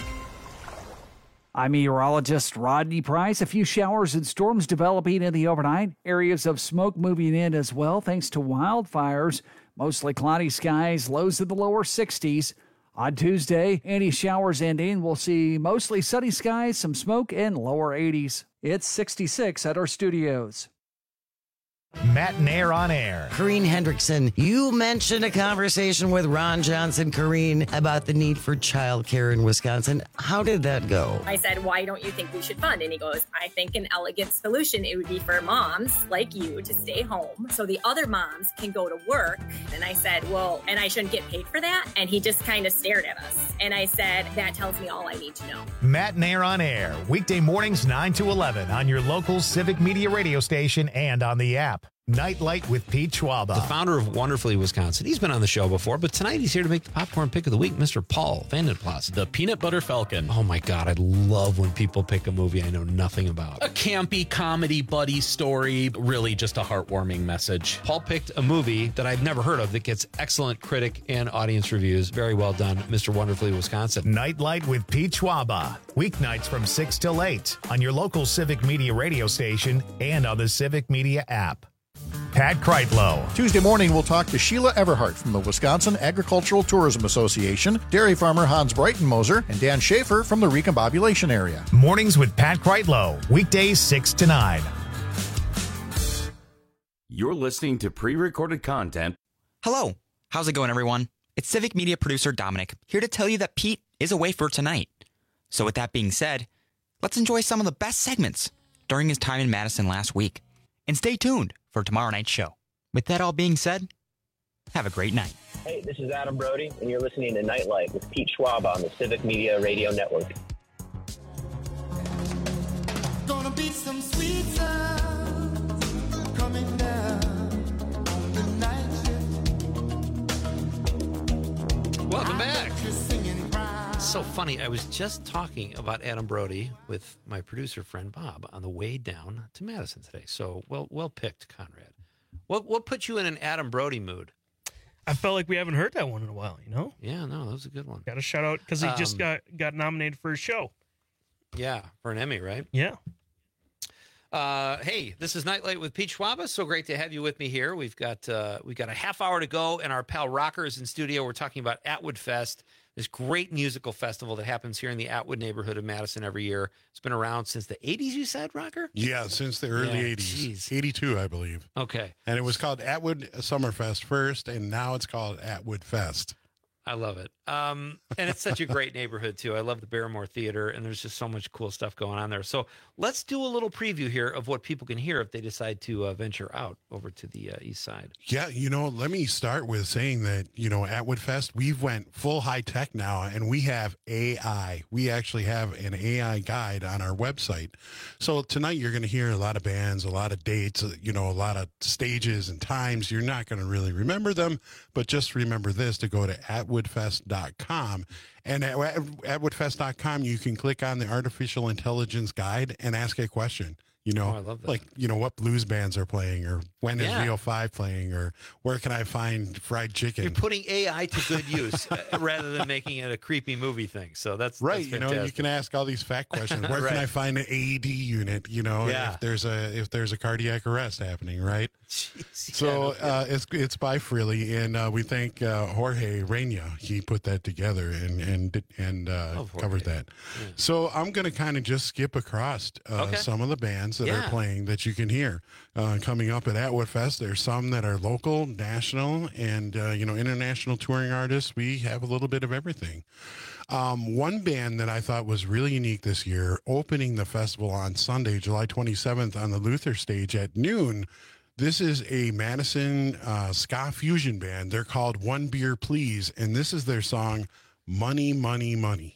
I'm meteorologist Rodney Price. A few showers and storms developing in the overnight. Areas of smoke moving in as well, thanks to wildfires. Mostly cloudy skies, lows in the lower sixties. On Tuesday, any showers ending, we'll see mostly sunny skies, some smoke, and lower eighties. It's sixty-six at our studios. Matt Nair on air. Corrine Hendrickson, you mentioned a conversation with Ron Johnson, Corrine, about the need for childcare in Wisconsin. How did that go? I said, why don't you think we should fund? And he goes, I think an elegant solution, it would be for moms like you to stay home so the other moms can go to work. And I said, well, and I shouldn't get paid for that? And he just kind of stared at us. And I said, that tells me all I need to know. Matt Nair on air, weekday mornings nine to eleven on your local Civic Media radio station and on the app. Nightlight with Pete Schwaba. The founder of Wonderfully Wisconsin. He's been on the show before, but tonight he's here to make the popcorn pick of the week, Mister Paul Vandenplas. The Peanut Butter Falcon. Oh my God, I love when people pick a movie I know nothing about. A campy comedy buddy story, really just a heartwarming message. Paul picked a movie that I've never heard of that gets excellent critic and audience reviews. Very well done, Mister Wonderfully Wisconsin. Nightlight with Pete Schwaba. Weeknights from six till eight on your local Civic Media radio station and on the Civic Media app. Pat Kreitlow. Tuesday morning, we'll talk to Sheila Everhart from the Wisconsin Agricultural Tourism Association, dairy farmer Hans Breitenmoser, and Dan Schaefer from the Recombobulation area. Mornings with Pat Kreitlow, weekdays six to nine. You're listening to pre-recorded content. Hello. How's it going, everyone? It's Civic Media producer Dominic, here to tell you that Pete is away for tonight. So with that being said, let's enjoy some of the best segments during his time in Madison last week. And stay tuned for tomorrow night's show. With that all being said, have a great night. Hey, this is Adam Brody, and you're listening to Nightlight with Pete Schwaba on the Civic Media Radio Network. Gonna be some sweet sounds coming down on the night shift. Welcome back. It's so funny. I was just talking about Adam Brody with my producer friend Bob on the way down to Madison today. So well, well picked, Conrad. What what put you in an Adam Brody mood? I felt like we haven't heard that one in a while. You know? Yeah, no, that was a good one. Got a shout out because he um, just got got nominated for a show. Yeah, for an Emmy, right? Yeah. Uh, hey, this is Nightlight with Pete Schwaba. So great to have you with me here. We've got uh, we've got a half hour to go, and our pal Rocker is in studio. We're talking about Atwood Fest, this great musical festival that happens here in the Atwood neighborhood of Madison every year. It's been around since the eighties, you said, Rocker? Yeah, since the early Yeah, eighties. geez. eighty-two, I believe. Okay. And it was called Atwood Summerfest first, and now it's called Atwood Fest. I love it. Um, and it's such a great neighborhood, too. I love the Barrymore Theater, and there's just so much cool stuff going on there. So let's do a little preview here of what people can hear if they decide to uh, venture out over to the uh, east side. Yeah, you know, let me start with saying that, you know, Atwood Fest, we've went full high tech now, and we have A I. We actually have an A I guide on our website. So tonight you're going to hear a lot of bands, a lot of dates, uh, you know, a lot of stages and times. You're not going to really remember them, but just remember this, to go to atwood fest dot com. And at atwood fest dot com, you can click on the artificial intelligence guide and ask a question. You know, Oh, I love that. like, you know, what blues bands are playing, or when is Yeah. Rio five playing, or where can I find fried chicken? You're putting A I to good use uh, rather than making it a creepy movie thing. So that's Right, that's you know, you fantastic. can ask all these fact questions. Where Right. can I find an A E D unit? You know, Yeah. if there's a if there's a cardiac arrest happening, right? Jeez, So yeah, no uh, it's it's by Frilly, and uh, we thank uh, Jorge Reina. He put that together and and did- and uh, Love Jorge. covered that. So I'm going to kind of just skip across uh, Okay. some of the bands that Yeah. are playing that you can hear uh, coming up at Atwood Fest. There's some that are local, national, and uh, you know, international touring artists. We have a little bit of everything. Um, one band that I thought was really unique this year, opening the festival on Sunday, July twenty-seventh, on the Luther stage at noon. This is a Madison uh, ska fusion band. They're called One Beer Please, and this is their song, Money, Money, Money.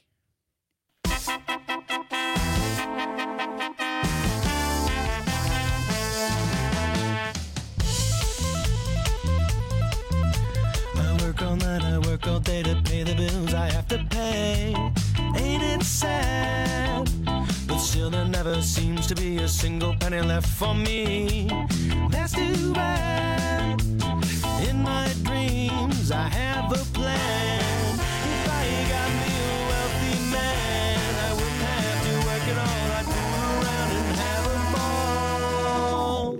I work all night, I work all day to pay the bills I have to pay. Ain't it sad? But still there never seems to be a single penny left for me. That's too bad. In my dreams I have a plan. If I got me a wealthy man, I wouldn't have to work at all. I'd fool around and have a ball.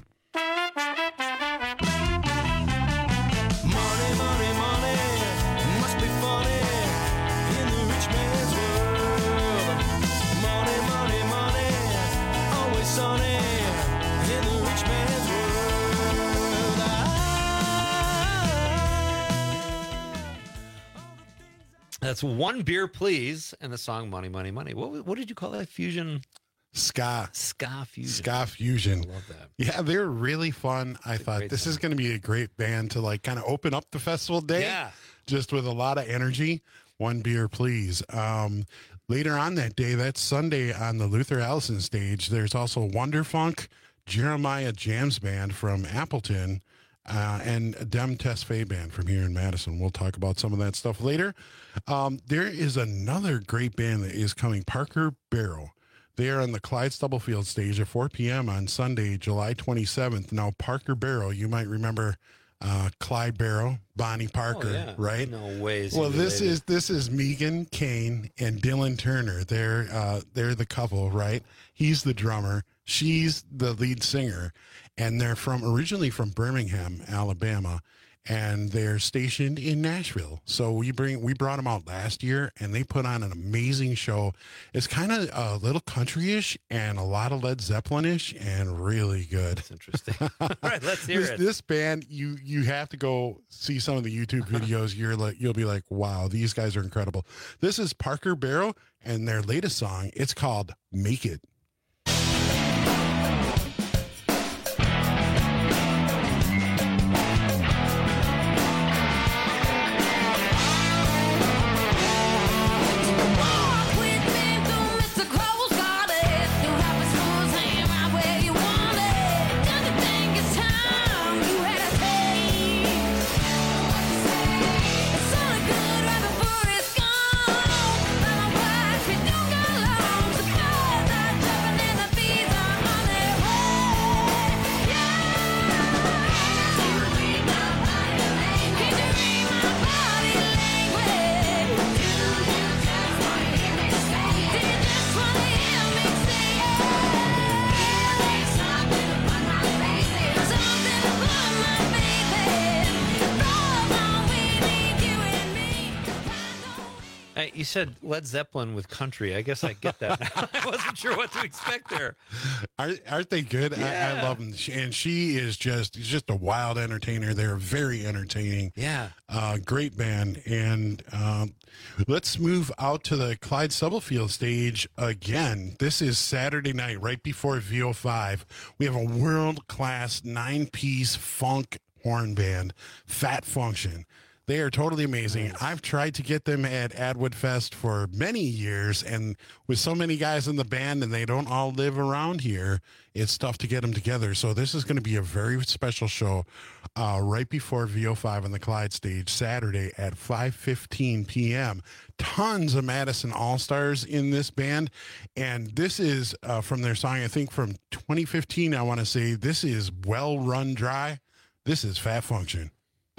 Money, money, money, must be funny in the rich man's world. Money, money, money, always sunny in the rich man's world. That's One Beer Please, and the song Money, Money, Money. What, what did you call that? Fusion? Ska. Ska fusion. Ska fusion. I love that. Yeah, they're really fun. I thought great this song. is going to be a great band to like kind of open up the festival day. Yeah. Just with a lot of energy. One Beer Please. Um, later on that day, that's Sunday on the Luther Allison stage, there's also Wonderfunk, Jeremiah Jams Band from Appleton, uh, and Dem Tesfaye Band from here in Madison. We'll talk about some of that stuff later. Um, there is another great band that is coming, Parker Barrow. They are on the Clyde Stubblefield stage at four p.m. on Sunday, July twenty-seventh. Now, Parker Barrow, you might remember uh, Clyde Barrow, Bonnie Parker, Oh, yeah. right? No ways. Well, you're this related. is this is Megan Kane and Dylan Turner. They're uh, they're the couple, right? He's the drummer, she's the lead singer, and they're from originally from Birmingham, Alabama, and they're stationed in Nashville. So we bring we brought them out last year, and they put on an amazing show. It's kind of a little countryish and a lot of Led Zeppelinish, and really good. That's interesting. All right, let's hear this, it. This band, you you have to go see some of the YouTube videos. You're like, you'll be like, wow, these guys are incredible. This is Parker Barrow and their latest song. It's called "Make It." It's all good right before it's gone. But I'm wise, we don't go long. Suppose I said Led Zeppelin with country. I guess I get that now. I wasn't sure what to expect there. Aren't, aren't they good? Yeah. I, I love them. And she is just, she's just a wild entertainer. They're very entertaining. Yeah. Uh, great band. And um, let's move out to the Clyde Stubblefield stage again. This is Saturday night, right before V O five. We have a world-class nine-piece funk horn band, Fat Function. They are totally amazing. Nice. I've tried to get them at Atwood Fest for many years, and with so many guys in the band and they don't all live around here, it's tough to get them together. So this is going to be a very special show uh, right before V O five on the Clyde stage, Saturday at five fifteen p.m. Tons of Madison All-Stars in this band, and this is uh, from their song, I think from twenty fifteen, I want to say. This is Well Run Dry. This is Fat Function.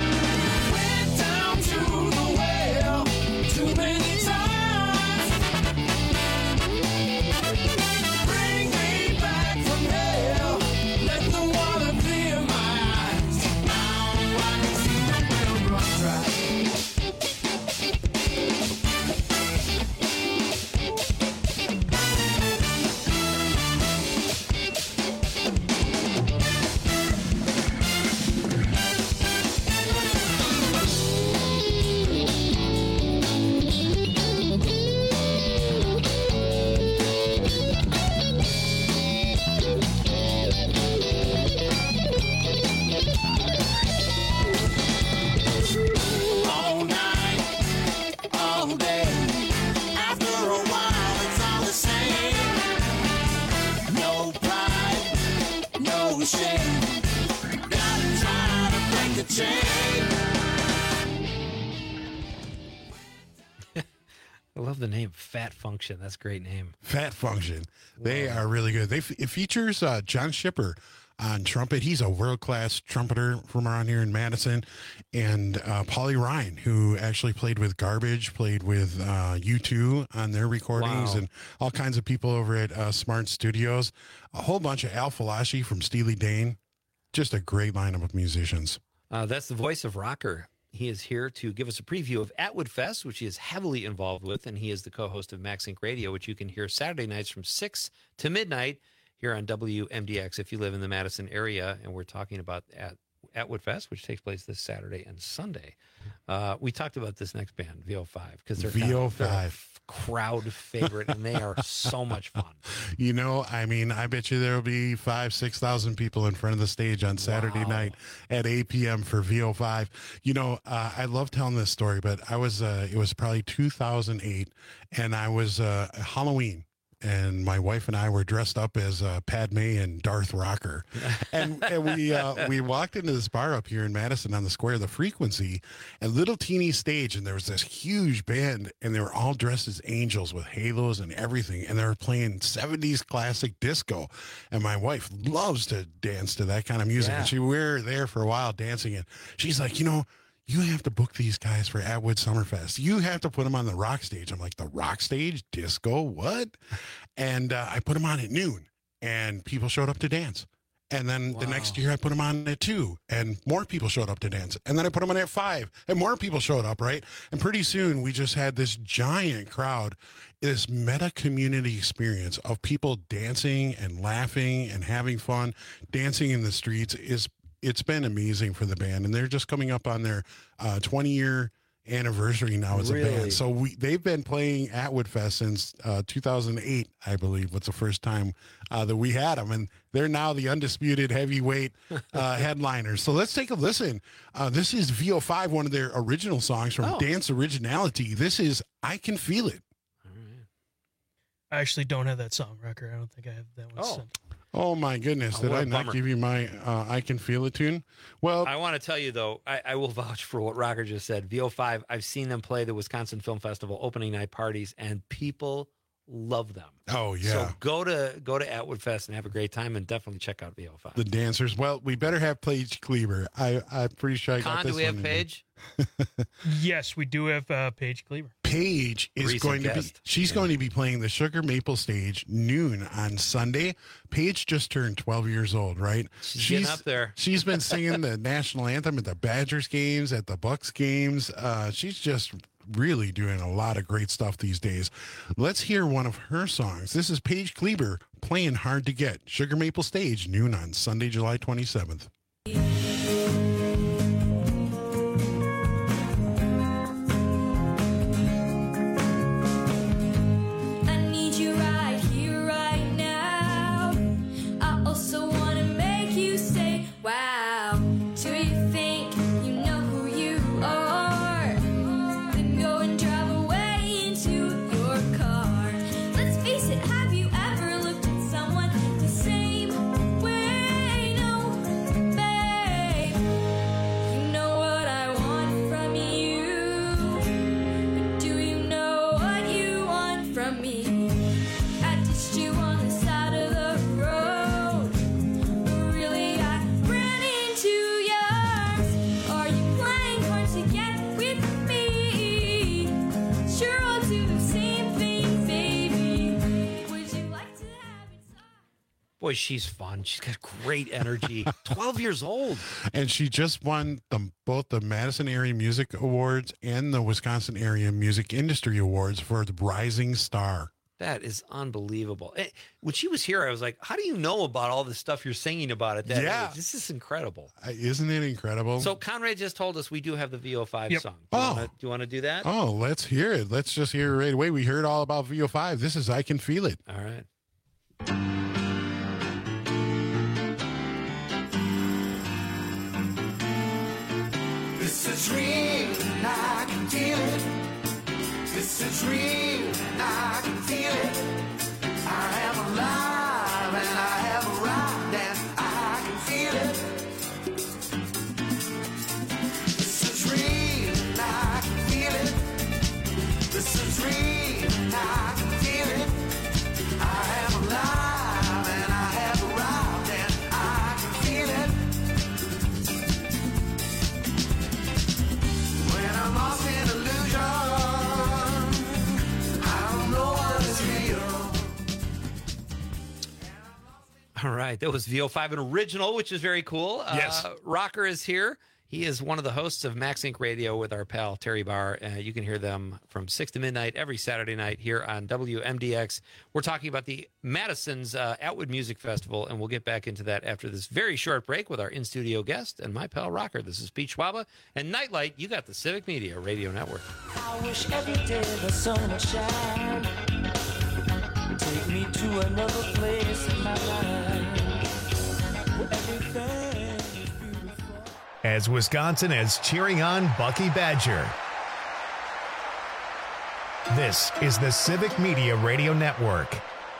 I love the name Fat Function. That's a great name. Fat Function. They wow. are really good. They it features uh, John Shipper on trumpet. He's a world-class trumpeter from around here in Madison. And uh, Polly Ryan, who actually played with Garbage, played with uh, U two on their recordings, wow. and all kinds of people over at uh, Smart Studios. A whole bunch of Al Falashi from Steely Dan. Just a great lineup of musicians. Uh, that's the voice of Rocker. He is here to give us a preview of Atwood Fest, which he is heavily involved with, and he is the co-host of Max Inc Radio, which you can hear Saturday nights from six to midnight here on W M D X if you live in the Madison area. And we're talking about at Atwood Fest, which takes place this Saturday and Sunday. Uh, we talked about this next band, V O five, because they're, V O five. Kind of, crowd favorite, and they are so much fun. You know, I mean, I bet you there'll be five, six thousand people in front of the stage on Saturday wow. night at eight p.m. for V O five. You know, uh, I love telling this story, but I was, uh, it was probably two thousand eight, and I was uh, Halloween. And my wife and I were dressed up as uh, Padme and Darth Rocker, and, and we uh, we walked into this bar up here in Madison on the square, the Frequency, a little teeny stage, and there was this huge band, and they were all dressed as angels with halos and everything, and they were playing seventies classic disco, and my wife loves to dance to that kind of music, yeah. and she we were there for a while dancing, and she's like, you know, you have to book these guys for Atwood Summerfest. You have to put them on the rock stage. I'm like, the rock stage? Disco? What? And uh, I put them on at noon, and people showed up to dance. And then wow. the next year I put them on at two, and more people showed up to dance. And then I put them on at five, and more people showed up, right? And pretty soon we just had this giant crowd, this meta community experience of people dancing and laughing and having fun. Dancing in the streets is it's been amazing for the band, and they're just coming up on their uh, twenty year anniversary now as really? a band. So we they've been playing Atwood Fest since uh, two thousand eight, I believe, was the first time uh, that we had them, and they're now the undisputed heavyweight uh, headliners. So let's take a listen. Uh, this is V O five, one of their original songs from oh. Dance Originality. This is I Can Feel It. I actually don't have that song, Rocker. I don't think I have that one oh. sent. Oh, my goodness. Oh, Did I not bummer. give you my uh, I Can Feel It tune? Well, I want to tell you, though, I, I will vouch for what Rocker just said. V O five, I've seen them play the Wisconsin Film Festival opening night parties, and people love them. Oh, yeah. So go to go to Atwood Fest and have a great time, and definitely check out V O five. The dancers. Well, we better have Paige Kleber. I, I'm pretty sure I Con, got this do we have one Paige? Yes, we do have uh, Paige Kleber. Paige is Recent going to guest. be, she's yeah. going to be playing the Sugar Maple stage noon on Sunday. Paige just turned twelve years old, right? She's, she's getting up there. She's been singing the national anthem at the Badgers games, at the Bucks games. Uh, she's just really doing a lot of great stuff these days. Let's hear one of her songs. This is Paige Kleber playing Hard to Get. Sugar Maple Stage, noon on Sunday, July twenty-seventh. Boy, she's fun. She's got great energy. twelve years old. And she just won the, both the Madison Area Music Awards and the Wisconsin Area Music Industry Awards for the Rising Star. That is unbelievable. When she was here, I was like, how do you know about all this stuff you're singing about at that yeah. age? This is incredible. Uh, isn't it incredible? So Conrad just told us we do have the V O five yep. song. Do you oh. wanna, do you want to do that? Oh, let's hear it. Let's just hear it right away. We heard all about V O five. This is I Can Feel It. All right. It's a dream, I can feel it. It's a dream, I can feel it. I am alive and I have arrived and I can feel it. It's a dream, I can feel it. It's a dream, I can feel it. I am alive and I have arrived and I can feel it. When I'm lost in illusion, I don't know what is real. All right. That was V O five, an original, which is very cool. Yes. Uh, Rocker is here. He is one of the hosts of Max Inc Radio with our pal Terry Barr. Uh, you can hear them from six to midnight every Saturday night here on W M D X. We're talking about the Madison's uh, Atwood Music Festival, and we'll get back into that after this very short break with our in-studio guest and my pal Rocker. This is Pete Schwaba. And Nightlight, you got the Civic Media Radio Network. I wish every day the sun would shine. Take me to another place in my life where everything. As Wisconsin is cheering on Bucky Badger. This is the Civic Media Radio Network.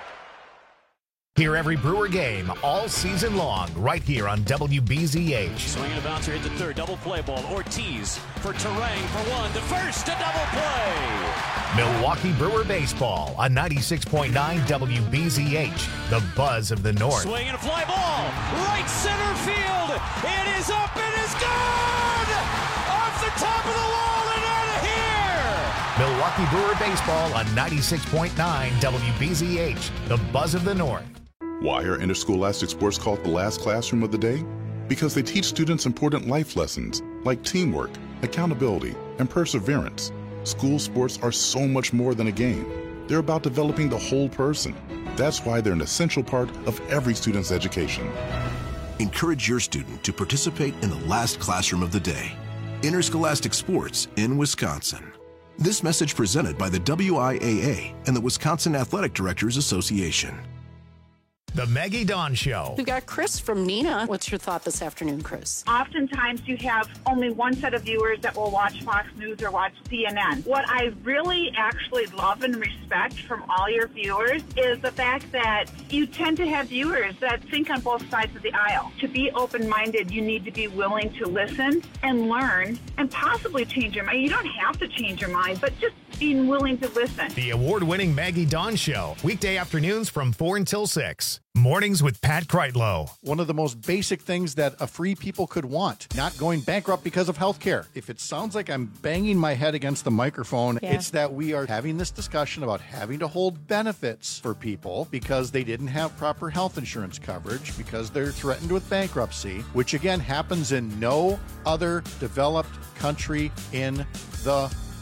Hear every Brewer game all season long right here on W B Z H. Swinging a bouncer hit the third, double play ball. Ortiz for Terang for one, to first, a double play. Milwaukee Brewer baseball on ninety-six point nine W B Z H, the buzz of the North. Swinging a fly ball, right center field. It is up and is gone! Off the top of the wall and out of here! Milwaukee Brewer baseball on ninety-six point nine W B Z H, the buzz of the North. Why are interscholastic sports called the last classroom of the day? Because they teach students important life lessons like teamwork, accountability, and perseverance. School sports are so much more than a game. They're about developing the whole person. That's why they're an essential part of every student's education. Encourage your student to participate in the last classroom of the day. Interscholastic sports in Wisconsin. This message presented by the W I A A and the Wisconsin Athletic Directors Association. The Maggie Dawn Show. We've got Chris from Neenah. What's your thought this afternoon, Chris? Oftentimes you have only one set of viewers that will watch Fox News or watch C N N. What I really actually love and respect from all your viewers is the fact that you tend to have viewers that think on both sides of the aisle. To be open-minded, you need to be willing to listen and learn and possibly change your mind. You don't have to change your mind, but just being willing to listen. The award-winning Maggie Dawn Show, weekday afternoons from four until six. Mornings with Pat Kreitlow. One of the most basic things that a free people could want, not going bankrupt because of health care. If it sounds like I'm banging my head against the microphone, Yeah. it's that we are having this discussion about having to hold benefits for people because they didn't have proper health insurance coverage, because they're threatened with bankruptcy, which again happens in no other developed country in the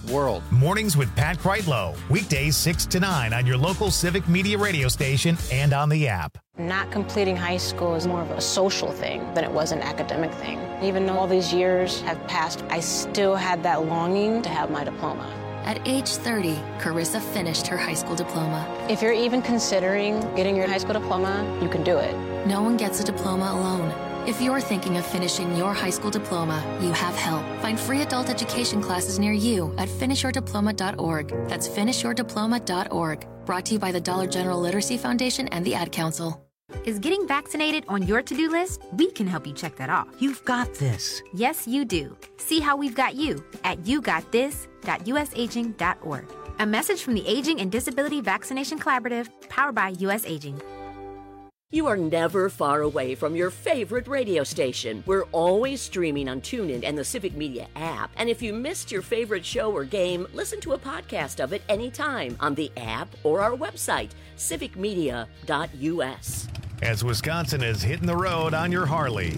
world. Mornings with Pat Kreitlow. Weekdays six to nine on your local Civic Media radio station and on the app. Not completing high school is more of a social thing than it was an academic thing. Even though all these years have passed, I still had that longing to have my diploma. At age thirty, Carissa finished her high school diploma. If you're even considering getting your high school diploma, you can do it. No one gets a diploma alone. If you're thinking of finishing your high school diploma, you have help. Find free adult education classes near you at finish your diploma dot org. That's finish your diploma dot org. Brought to you by the Dollar General Literacy Foundation and the Ad Council. Is getting vaccinated on your to-do list? We can help you check that off. You've got this. Yes, you do. See how we've got you at you got this dot u s aging dot org. A message from the Aging and Disability Vaccination Collaborative, powered by U S Aging. You are never far away from your favorite radio station. We're always streaming on TuneIn and the Civic Media app. And if you missed your favorite show or game, listen to a podcast of it anytime on the app or our website, civic media dot u s. As Wisconsin is hitting the road on your Harley.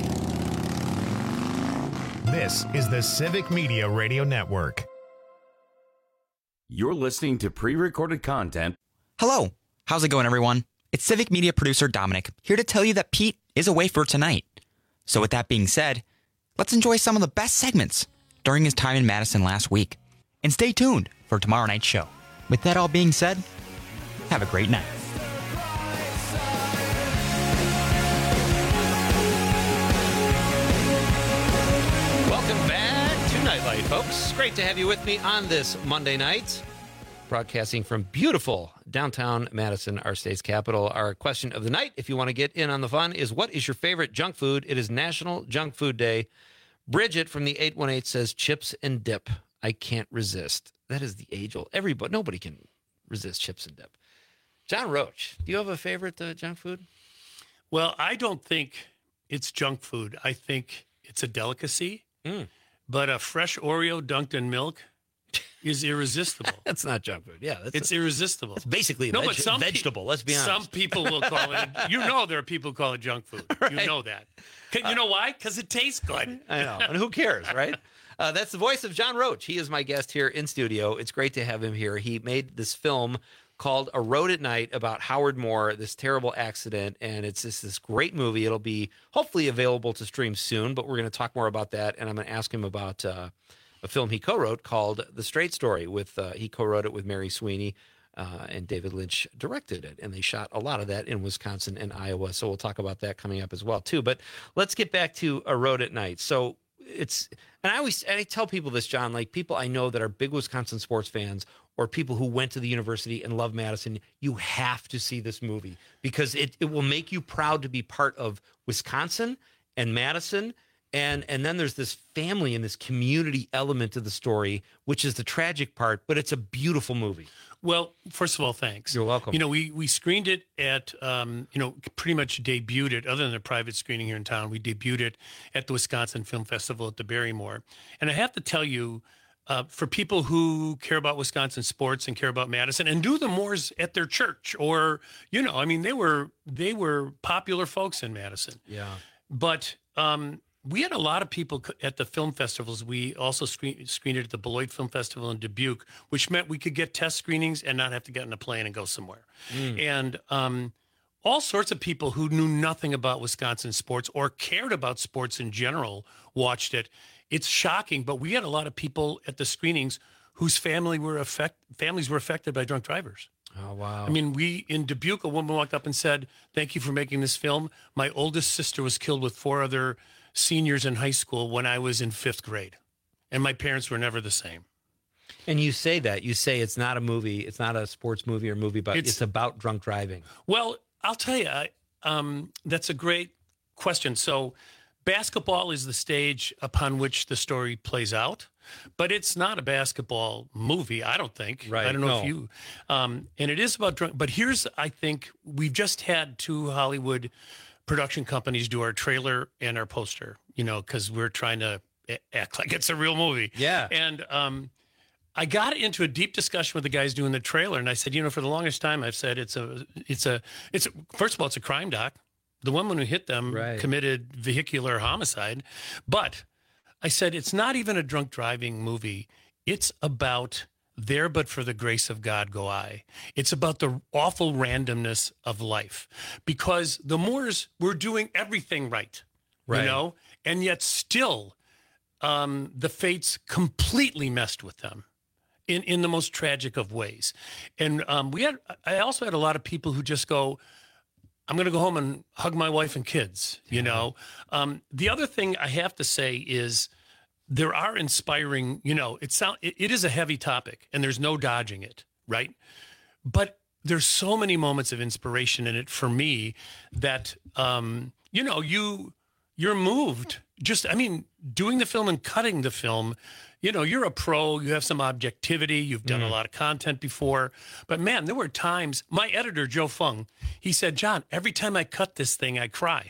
This is the Civic Media Radio Network. You're listening to pre-recorded content. Hello. How's it going, everyone? It's Civic Media producer Dominic, here to tell you that Pete is away for tonight. So with that being said, let's enjoy some of the best segments during his time in Madison last week. And stay tuned for tomorrow night's show. With that all being said, have a great night. Welcome back to Nightlight, folks. Great to have you with me on this Monday night. Broadcasting from beautiful downtown Madison, our state's capital. Our question of the night, if you want to get in on the fun, is what is your favorite junk food? It is National Junk Food Day. Bridget from the eight one eight says chips and dip. I can't resist. That is the age-old. Everybody, nobody can resist chips and dip. John Roach, do you have a favorite uh, junk food? Well, I don't think it's junk food. I think it's a delicacy. Mm. But a fresh Oreo dunked in milk is irresistible. That's not junk food. Yeah, that's it's a, irresistible. It's basically a no, veg- but some vegetable. Pe- let's be honest. Some people will call it. You know, there are people who call it junk food. Right. You know that. You know why? Because it tastes good. I know. And who cares, right? Uh, that's the voice of John Roach. He is my guest here in studio. It's great to have him here. He made this film called A Road at Night about Howard Moore, this terrible accident, and it's just this great movie. It'll be hopefully available to stream soon, but we're going to talk more about that, and I'm going to ask him about uh, a film he co-wrote called The Straight Story. With uh, he co-wrote it with Mary Sweeney, uh, and David Lynch directed it, and they shot a lot of that in Wisconsin and Iowa, so we'll talk about that coming up as well, too. But let's get back to A Road at Night. So it's, and I always, and I tell people this, John, like people I know that are big Wisconsin sports fans or people who went to the university and love Madison, you have to see this movie because it, it will make you proud to be part of Wisconsin and Madison. And and then there's this family and this community element to the story, which is the tragic part, but it's a beautiful movie. Well, first of all, thanks. You're welcome. You know, we we screened it at, um, you know, pretty much debuted it, other than a private screening here in town, we debuted it at the Wisconsin Film Festival at the Barrymore. And I have to tell you, uh, for people who care about Wisconsin sports and care about Madison and do the Moores at their church or, you know, I mean, they were they were popular folks in Madison. Yeah. But um, we had a lot of people at the film festivals. We also screen, screened it at the Beloit Film Festival in Dubuque, which meant we could get test screenings and not have to get in a plane and go somewhere. Mm. And um, all sorts of people who knew nothing about Wisconsin sports or cared about sports in general watched it. It's shocking, but we had a lot of people at the screenings whose family were affect, families were affected by drunk drivers. Oh, wow. I mean, we, in Dubuque, a woman walked up and said, "Thank you for making this film. My oldest sister was killed with four other seniors in high school when I was in fifth grade. And my parents were never the same." And you say that. You say it's not a movie. It's not a sports movie or movie, but it's, it's about drunk driving. Well, I'll tell you, I, um, that's a great question. So basketball is the stage upon which the story plays out, but it's not a basketball movie, I don't think. Right. I don't know no. if you... Um, and it is about drunk... But here's, I think, we've just had two Hollywood production companies do our trailer and our poster, you know, because we're trying to act like it's a real movie. Yeah. And um, I got into a deep discussion with the guys doing the trailer, and I said, you know, for the longest time, I've said it's a, it's a, it's a, first of all, it's a crime doc. The woman who hit them right. committed vehicular homicide. But I said, it's not even a drunk driving movie. it's about there but for the grace of God go I. It's about the awful randomness of life, because the Moores were doing everything right, Right. you know, and yet still um, the fates completely messed with them in, in the most tragic of ways. And um, we had, I also had a lot of people who just go, I'm going to go home and hug my wife and kids, you know. Um, the other thing I have to say is, there are inspiring, you know, it sound it, it is a heavy topic and there's no dodging it, right? But there's so many moments of inspiration in it for me that, um, you know, you, you're moved. Just, I mean, doing the film and cutting the film, you know, you're a pro, you have some objectivity, you've done Mm. a lot of content before. But man, there were times, my editor, Joe Fung, he said, John, every time I cut this thing, I cry.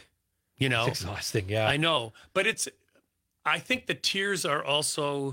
You know? It's exhausting, yeah. I know. But it's, I think the tears are also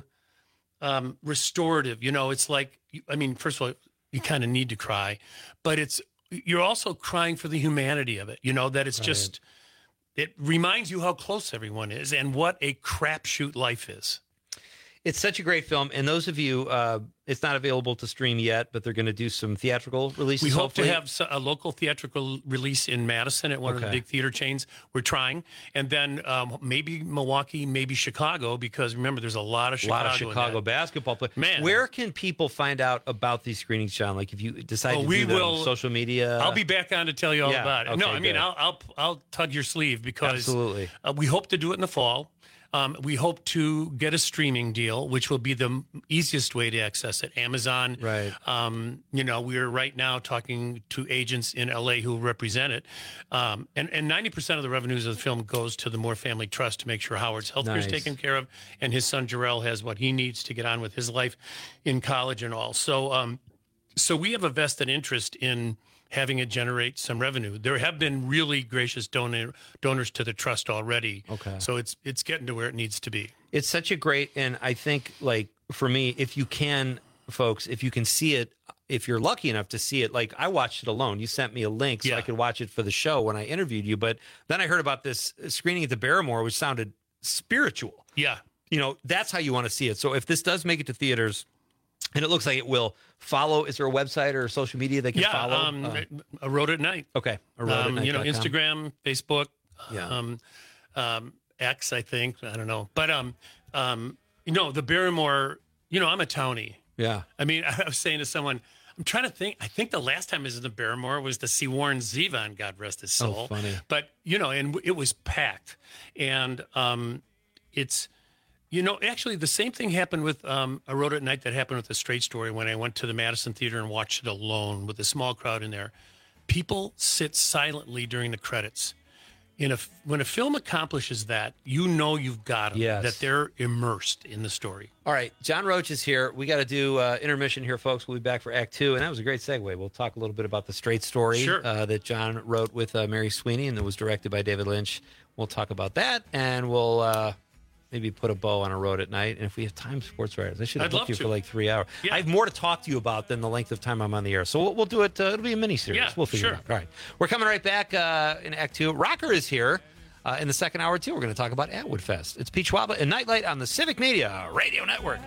um, restorative. You know, it's like, I mean, first of all, you kind of need to cry, but it's, you're also crying for the humanity of it, you know, that it's Right. just, it reminds you how close everyone is and what a crapshoot life is. It's such a great film. And those of you, uh, it's not available to stream yet, but they're going to do some theatrical releases. We hope hopefully. to have so- a local theatrical release in Madison at one of the Okay. big theater chains. We're trying. And then um, maybe Milwaukee, maybe Chicago, because remember, there's a lot of a Chicago. lot of in Chicago that. basketball players. Man. Where can people find out about these screenings, John? Like if you decide Oh, to we do them will- on social media. I'll be back on to tell you all Yeah, about it. no, okay, I mean, good. I'll, I'll I'll tug your sleeve because Absolutely. uh, we hope to do it in the fall. Um, we hope to get a streaming deal, which will be the m- easiest way to access it. Amazon. Right. Um, you know, we're right now talking to agents in L A who represent it. Um, and, and ninety percent of the revenues of the film goes to the Moore Family Trust to make sure Howard's healthcare is Nice. taken care of. And his son, Jarrell, has what he needs to get on with his life in college and all. So, um, so we have a vested interest in having it generate some revenue. There have been really gracious donor, donors to the trust already. Okay. So it's it's getting to where it needs to be. It's such a great, and I think like for me, if you can, folks, if you can see it, if you're lucky enough to see it, like I watched it alone. You sent me a link so Yeah. I could watch it for the show when I interviewed you. But then I heard about this screening at the Barrymore, which sounded spiritual. Yeah. You know, that's how you want to see it. So if this does make it to theaters, and it looks like it will, follow. Is there a website or social media they can Yeah, follow? um, Uh, A Road at Night. okay. A road at Um, night you know, dot com. Instagram, Facebook, Yeah. um, um, X, I think. I don't know. But, um, um, you know, the Barrymore, you know, I'm a townie. Yeah. I mean, I was saying to someone, I'm trying to think, I think the last time I was in the Barrymore was to see Warren Zevon, God rest his Oh, soul. funny. But, you know, and it was packed. And um, it's, you know, actually the same thing happened with um, A Road at Night that happened with The Straight Story when I went to the Madison Theater and watched it alone with a small crowd in there. People sit silently during the credits. In a, when a film accomplishes that, you know you've got them, Yes. that they're immersed in the story. All right, John Roach is here. We got to do uh, intermission here, folks. We'll be back for Act Two, and that was a great segue. We'll talk a little bit about The Straight Story Sure. uh, that John wrote with uh, Mary Sweeney and that was directed by David Lynch. We'll talk about that, and we'll uh, maybe put a bow on A Road at Night. And if we have time, Sports Writers, I should have I'd booked love you to. for like three hours. Yeah. I have more to talk to you about than the length of time I'm on the air. So we'll, we'll do it. Uh, it'll be a mini series. Yeah, we'll figure sure. it out. All right, we're coming right back uh, in Act Two. Rocker is here. Uh, in the second hour, too, we're going to talk about Atwood Fest. It's Pete Schwaba and Nightlight on the Civic Media Radio Network.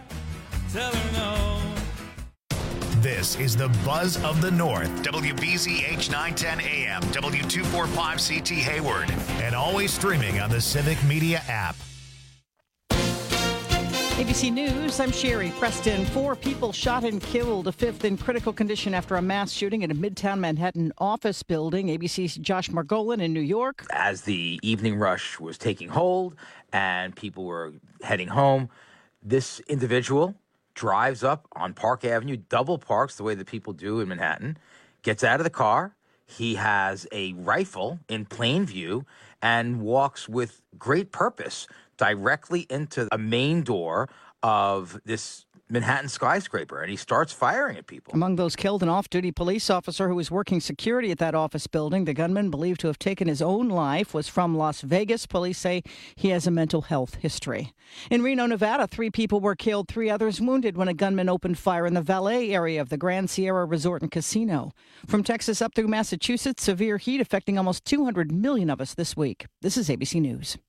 This is the Buzz of the North. W B Z H nine ten A M, W two forty-five C T Hayward, and always streaming on the Civic Media app. A B C News, I'm Sherry Preston. Four people shot and killed, a fifth in critical condition after a mass shooting in a Midtown Manhattan office building. A B C's Josh Margolin in New York. As the evening rush was taking hold and people were heading home, this individual drives up on Park Avenue, double parks the way that people do in Manhattan, gets out of the car. He has a rifle in plain view and walks with great purpose directly into a main door of this Manhattan skyscraper, and he starts firing at people. Among those killed, an off-duty police officer who was working security at that office building. The gunman, believed to have taken his own life, was from Las Vegas. Police say he has a mental health history. In Reno, Nevada, three people were killed, three others wounded when a gunman opened fire in the valet area of the Grand Sierra Resort and Casino. From Texas up through Massachusetts, severe heat affecting almost two hundred million of us this week. This is A B C News.